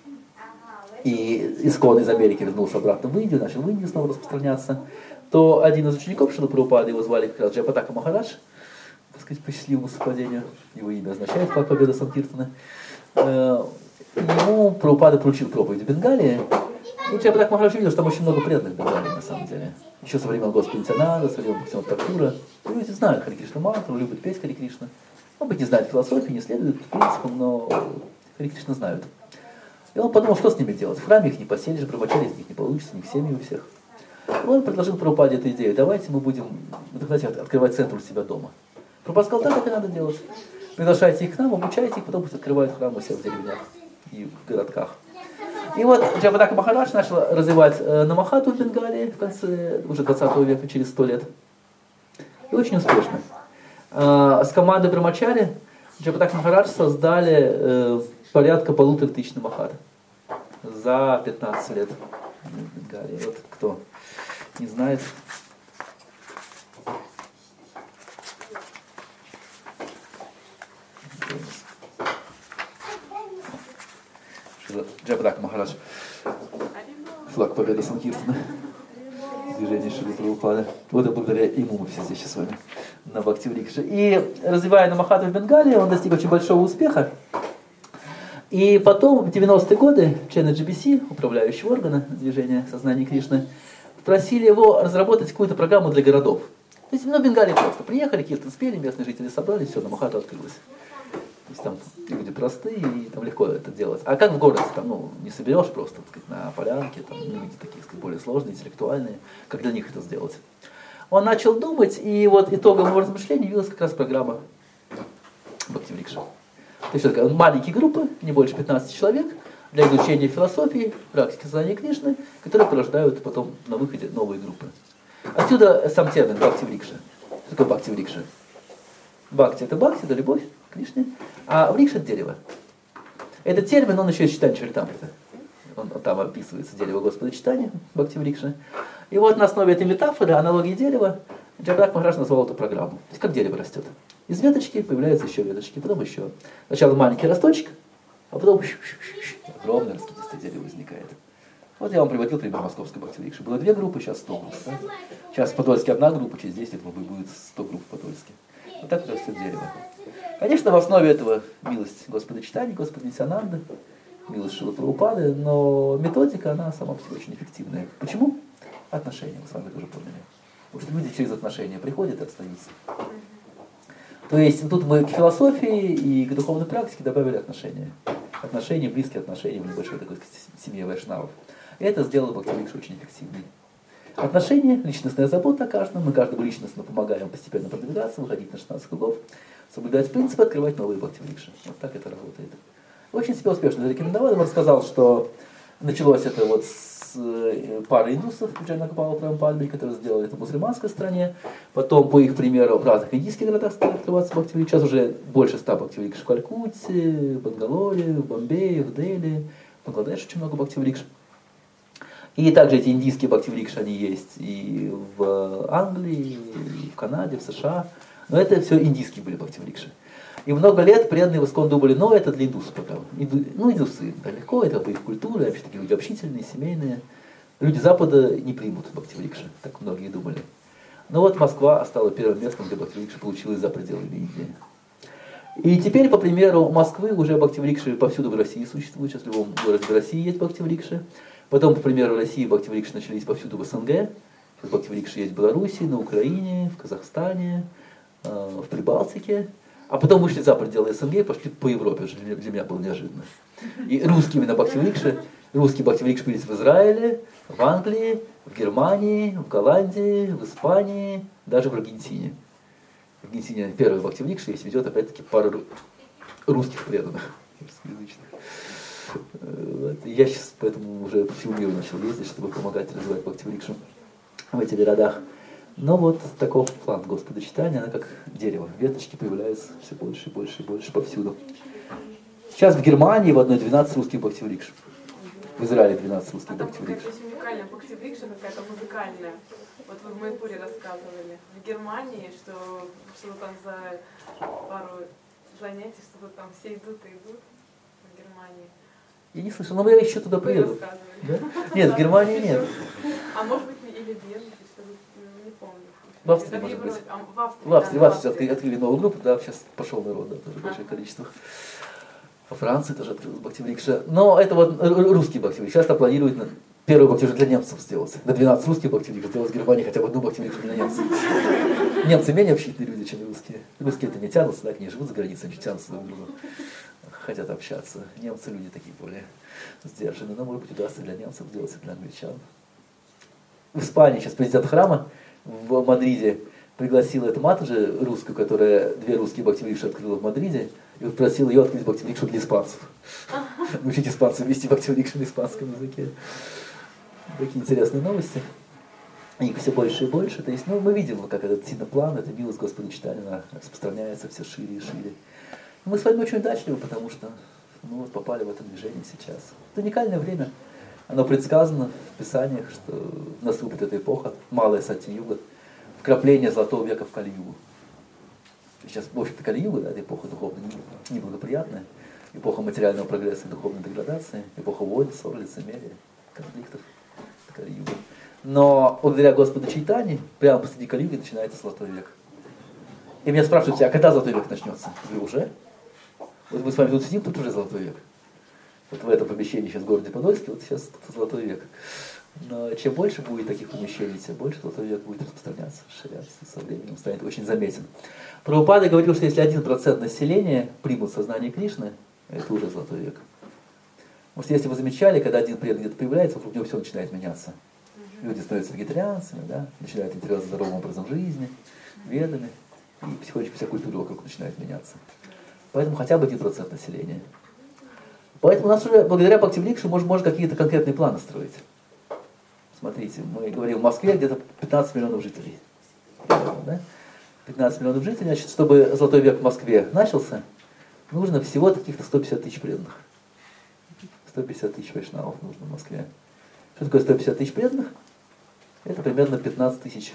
и Искон из Америки вернулся обратно в Индию, начал в Индию снова распространяться, то один из учеников Шрилы Прабхупады, его звали как раз Джайапатака Махарадж, так сказать, по счастливому совпадению, его имя означает «Флаг победы Санкиртаны», ему Прабхупада поручил проповедь в Бенгалии, и Джайапатака Махарадж видел, что там очень много преданных в Бенгалии на самом деле. Еще со времен Господа Нитьянанды, со времен Бхактивинода Такура. Люди знают Хари Кришна мантру, любят петь Хари Кришна. Может быть, не знают философии, не следуют принципам, но Хари Кришна знают. И он подумал, что с ними делать. В храме их не поселишь, брамачари из них не получится, не в семьи у всех. И он предложил Прабхупаде эту идею. Давайте мы будем, знаете, открывать центр у себя дома. Прабхупада сказал, да, так и надо делать. Приглашайте их к нам, обучайте их, потом пусть открывают храм у себя в деревнях и в городках. И вот Джайапатака Махарадж начал развивать э, намахату в Бенгалии в конце уже двадцатого века, через сто лет. И очень успешно. Э, с командой брамачари Джайапатака Махарадж создали э, порядка полутора тысяч намахат за пятнадцать лет в Бенгалии. Вот кто не знает. Джайапатака Махарадж. Флаг победы Санкиртаны. Движение Шрилы Прабхупады. Вот и благодаря ему мы все здесь сейчас с вами на Бхакти-врикше. И развивая намахату в Бенгалии, он достиг очень большого успеха. И потом, в девяностые годы, члены джи би си, управляющего органа движения сознания Кришны, просили его разработать какую-то программу для городов. То есть, ну, в Бенгалии просто приехали, киртан спели, местные жители собрались, все, намахата открылась. То есть там люди простые, и там легко это делать. А как в городе, там, ну, не соберешь просто, так сказать, на полянке, там люди такие, так сказать, более сложные, интеллектуальные, как для них это сделать. Он начал думать, и вот итогом его размышлений явилась как раз программа Бхакти-врикша. То есть это маленькие группы, не больше пятнадцати человек, для изучения философии, практики сознания Кришны, которые порождают потом на выходе новые группы. Отсюда сам термин Бхакти-врикша. Что такое Бхакти-врикша? Бхакти — это бхакти, это любовь к Кришне, а врикша — это дерево. Этот термин, он еще из читания Чаритамриты. Он, он там описывается дерево Господа читания, Бхакти-врикша. И вот на основе этой метафоры, аналогии дерева, Джайапатака Махарадж назвал эту программу. То есть как дерево растет. Из веточки появляются еще веточки, потом еще. Сначала маленький росточек, а потом огромное раскидистое дерево возникает. Вот я вам приводил пример московской Бхактивикши. Было две группы, сейчас сто групп. Да? Сейчас в Подольске одна группа, через десять лет будет сто групп в Подольске. Вот так вот растет дерево. Конечно, в основе этого милость Господа Чайтаньи, Господа Нитьянанды, милость Шрилы Прабхупады, но методика, она сама по себе очень эффективная. Почему? Отношения, мы с вами тоже поняли. Потому что люди через отношения приходят и остаются. То есть тут мы к философии и к духовной практике добавили отношения. Отношения, близкие отношения в небольшой такой семье вайшнавов. И это сделало Бхактивикшу очень эффективной. Отношения, личностная забота о каждом. Мы каждому личностно помогаем постепенно продвигаться, выходить на шестнадцать кругов, соблюдать принципы, открывать новые Бхактивикши. Вот так это работает. Очень себя успешно зарекомендовал. Я вам рассказал, что началось это вот с пары индусов, Джайна Гопала Прабхупады, которые сделали это в мусульманской стране. Потом, по их примеру, в разных индийских городах стали открываться Бхактивикши. Сейчас уже больше ста Бхактивикш в Калькутте, в Бангалоре, в Бомбее, в Дели, в Бангладеше очень много Бхактивикш. И также эти индийские Бхактивикши, они есть и в Англии, и в Канаде, в США. Но это все индийские были Бхактивикши. И много лет преданные в Искон думали, ну это для индусов пока. Инду, ну индусы, да, легко, это по их культуре, вообще такие люди общительные, семейные. Люди Запада не примут Бхактивикши, так многие думали. Но вот Москва стала первым местом, где Бхактивикши получилась за пределами Индии. И теперь, по примеру Москвы, уже Бхактивикши повсюду в России существуют. Сейчас в любом городе в России есть Бхактивикши. Потом, по примеру России, Бхактивикши начались повсюду в СНГ. Сейчас Бхактивикши есть в Беларуси, на Украине, в Казахстане, в Прибалтике. А потом вышли за пределы СНГ и пошли по Европе, что для меня было неожиданно. И русские именно Бхактивикши, русские Бхактивикши появились в Израиле, в Англии, в Германии, в Голландии, в Испании, даже в Аргентине. В Аргентине первый Бхактивикши, если ведет опять-таки пару русских преданных, русскоязычных. Вот. Я сейчас поэтому уже по всему миру начал ездить, чтобы помогать развивать Бхактивикшу в этих городах. Но вот таков план Господа Чайтаньи, она как дерево. Веточки появляются все больше и больше и больше повсюду. Сейчас в Германии в одной двенадцать русских Бхактивикш. В Израиле двенадцать русских а там Бхактивикш. какая-то уникальная Бхактивикша, какая-то музыкальная. Вот вы в Майпуре рассказывали. В Германии, что что там за пару занятий, что там все идут и идут в Германии. Я не слышал, но я еще туда Вы приеду. рассказывали. Да? Нет, в Германии нет. А может быть или в Бельгии, что-то не помню. В Австрии, может быть. А, в Австрии, В Австрии, да, в Австрии открыли, открыли новую группу, да, сейчас пошел народ, да, тоже большое количество. Во Франции тоже открылась Бхактивикша. Но это вот русский Бхактивикш. Сейчас там планируют первую Бхактивикшу для немцев сделать. На двенадцать русских Бхактивикш сделать в Германии хотя бы одну Бхактивикшу для немцев. Немцы менее общительные люди, чем русские. Русские-то не тянутся, так не живут за границей, они тянутся друг к другу. Хотят общаться. Немцы люди такие более сдержанные. Но, может быть, удастся для немцев сделать и для англичан. В Испании сейчас президент храма в Мадриде пригласил эту матушку русскую, которая две русские Бхактивикши открыла в Мадриде, и просил ее открыть Бхактивикшу для испанцев. Учить испанцев вести Бхактивикшу на испанском языке. Такие интересные новости. Их все больше и больше. То есть, ну, мы видим, как этот синоплан, эта милость Господа Чайтаньи, она распространяется все шире и шире. Мы с вами очень удачливы, потому что ну, вот попали в это движение сейчас. Это уникальное время. Оно предсказано в Писаниях, что наступит эта эпоха, малая Сати-юга, вкрапление золотого века в Кали-югу. Сейчас, в общем-то, Кали-юга, да, это эпоха духовно неблагоприятная, эпоха материального прогресса и духовной деградации, эпоха войн, ссор, лицемерия, конфликтов, Кали-юга. Но благодаря Господу Чайтаньи, прямо посреди Кали-юги начинается золотой век. И меня спрашивают, а когда золотой век начнется? Я говорю, уже? Вот мы с вами тут сидим, тут уже золотой век. Вот в этом помещении сейчас в городе Подольске, вот сейчас тут золотой век. Но чем больше будет таких помещений, тем больше золотой век будет распространяться, расширяться, и со временем станет очень заметен. Прабхупада говорил, что если один процент населения примут сознание Кришны, это уже золотой век. Может, если вы замечали, когда один преданный где-то появляется, вокруг него все начинает меняться. Люди становятся вегетарианцами, да, начинают интересоваться здоровым образом жизни, ведами, и потихонечку вся культура вокруг начинает меняться. Поэтому хотя бы один процент населения. Поэтому у нас уже, благодаря Бхактивикше, можно, можно какие-то конкретные планы строить. Смотрите, мы говорим, в Москве где-то пятнадцать миллионов жителей. Да? пятнадцать миллионов жителей, значит, чтобы золотой век в Москве начался, нужно всего каких-то сто пятьдесят тысяч преданных. сто пятьдесят тысяч вайшнавов нужно в Москве. Что такое сто пятьдесят тысяч преданных? Это примерно пятнадцать тысяч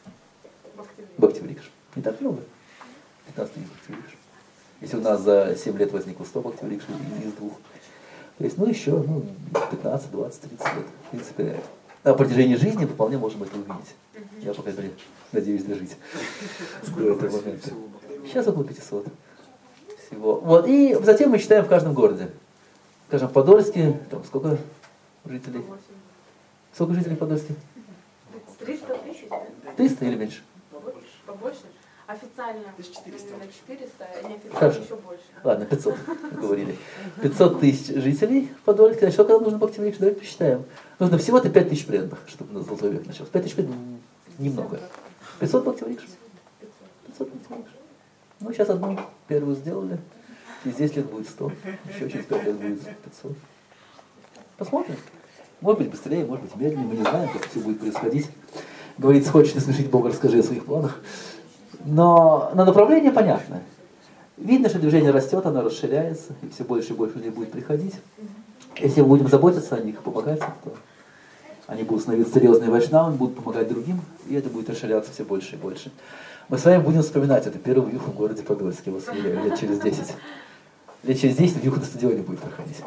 Бхактивикш. Не так много? пятнадцать тысяч Бхактивикш. Если у нас за семь лет возникло сто Бхактивикш из двух. То есть, ну, еще ну, пятнадцать, двадцать, тридцать лет. В принципе, на протяжении жизни вполне можем это увидеть. Я, по крайней мере, надеюсь дожить до этого момента. Сейчас около пятисот всего. Вот. И затем мы считаем в каждом городе. Скажем, в Подольске, там сколько жителей? Сколько жителей в Подольске? триста тысяч, да? триста или меньше? Побольше. Побольше? Официально именно четыреста, а неофициально Хорошо. еще больше. Ладно, пятьсот, мы говорили. пятьсот тысяч жителей в Подольске. Значит, сколько нам нужно Бхактивикш? Давайте посчитаем. Нужно всего-то пять тысяч преданных, чтобы на Золотой век начался. пять тысяч преданных немного. пятьсот Бхактивикш? пятьсот Бхактивикш. Ну, сейчас одну первую сделали. Через десять лет будет сто. Еще через пять лет будет пятьсот. Посмотрим. Может быть быстрее, может быть медленнее. Мы не знаем, как все будет происходить. Говорится, хочешь насмешить Бога, расскажи о своих планах. Но, но направление понятно. Видно, что движение растет, оно расширяется, и все больше и больше людей будет приходить. Если мы будем заботиться о них, помогать им, то они будут становиться серьезными вайшнавами, будут помогать другим, и это будет расширяться все больше и больше. Мы с вами будем вспоминать это первую вьюху в городе Подольске, вот лет через десять. Лет через десять вьюха на стадионе будет проходить.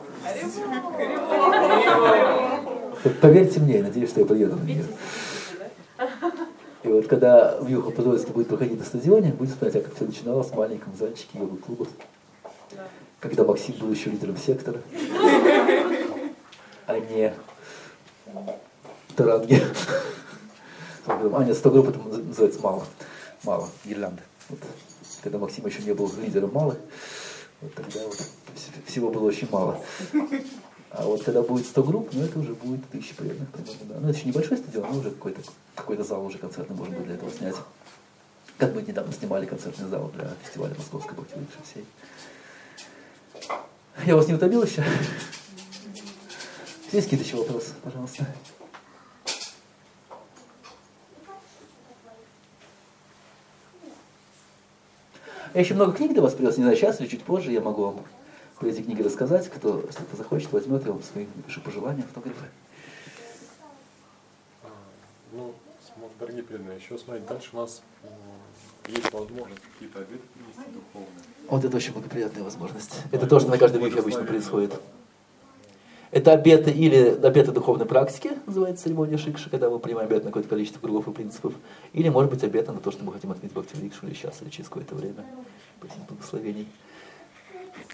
Поверьте мне, я надеюсь, что я приеду на нее. И вот когда вьюха Подольске будет проходить на стадионе, будет вспоминать, а как все начиналось в маленьком зальчике йога-клуба. Когда Максим был еще лидером сектора, а не Таранги. А нет, сто групп это называется мало. Мало, гирлянды. Вот. Когда Максим еще не был лидером мало, вот тогда вот всего было очень мало. А вот когда будет сто групп, ну это уже будет тысячи преданных, по-моему, да. Ну это еще небольшой стадион, но уже какой-то какой-то зал уже концертный можно будет для этого снять. Как мы недавно снимали концертный зал для фестиваля Московской Бхактивикши всей. Я вас не утомил еще? Есть какие-то еще вопросы, пожалуйста? Я еще много книг для вас привез, не знаю, сейчас или чуть позже я могу вам про эти книги рассказать. Кто, если кто захочет, возьмет, я вам свои напишу пожелания, автографы. Ну, дорогие преданные, еще смотрите, дальше у нас есть возможность какие-то обеты принести духовные. Вот это очень благоприятная возможность. Это тоже на каждой вьюхе обычно происходит. Это обеты или обеты духовной практики, называется церемония шикши, когда мы принимаем обет на какое-то количество кругов и принципов. Или может быть обеты на то, что мы хотим отменить Бхактивикшу или сейчас, или через какое-то время. Просим благословений.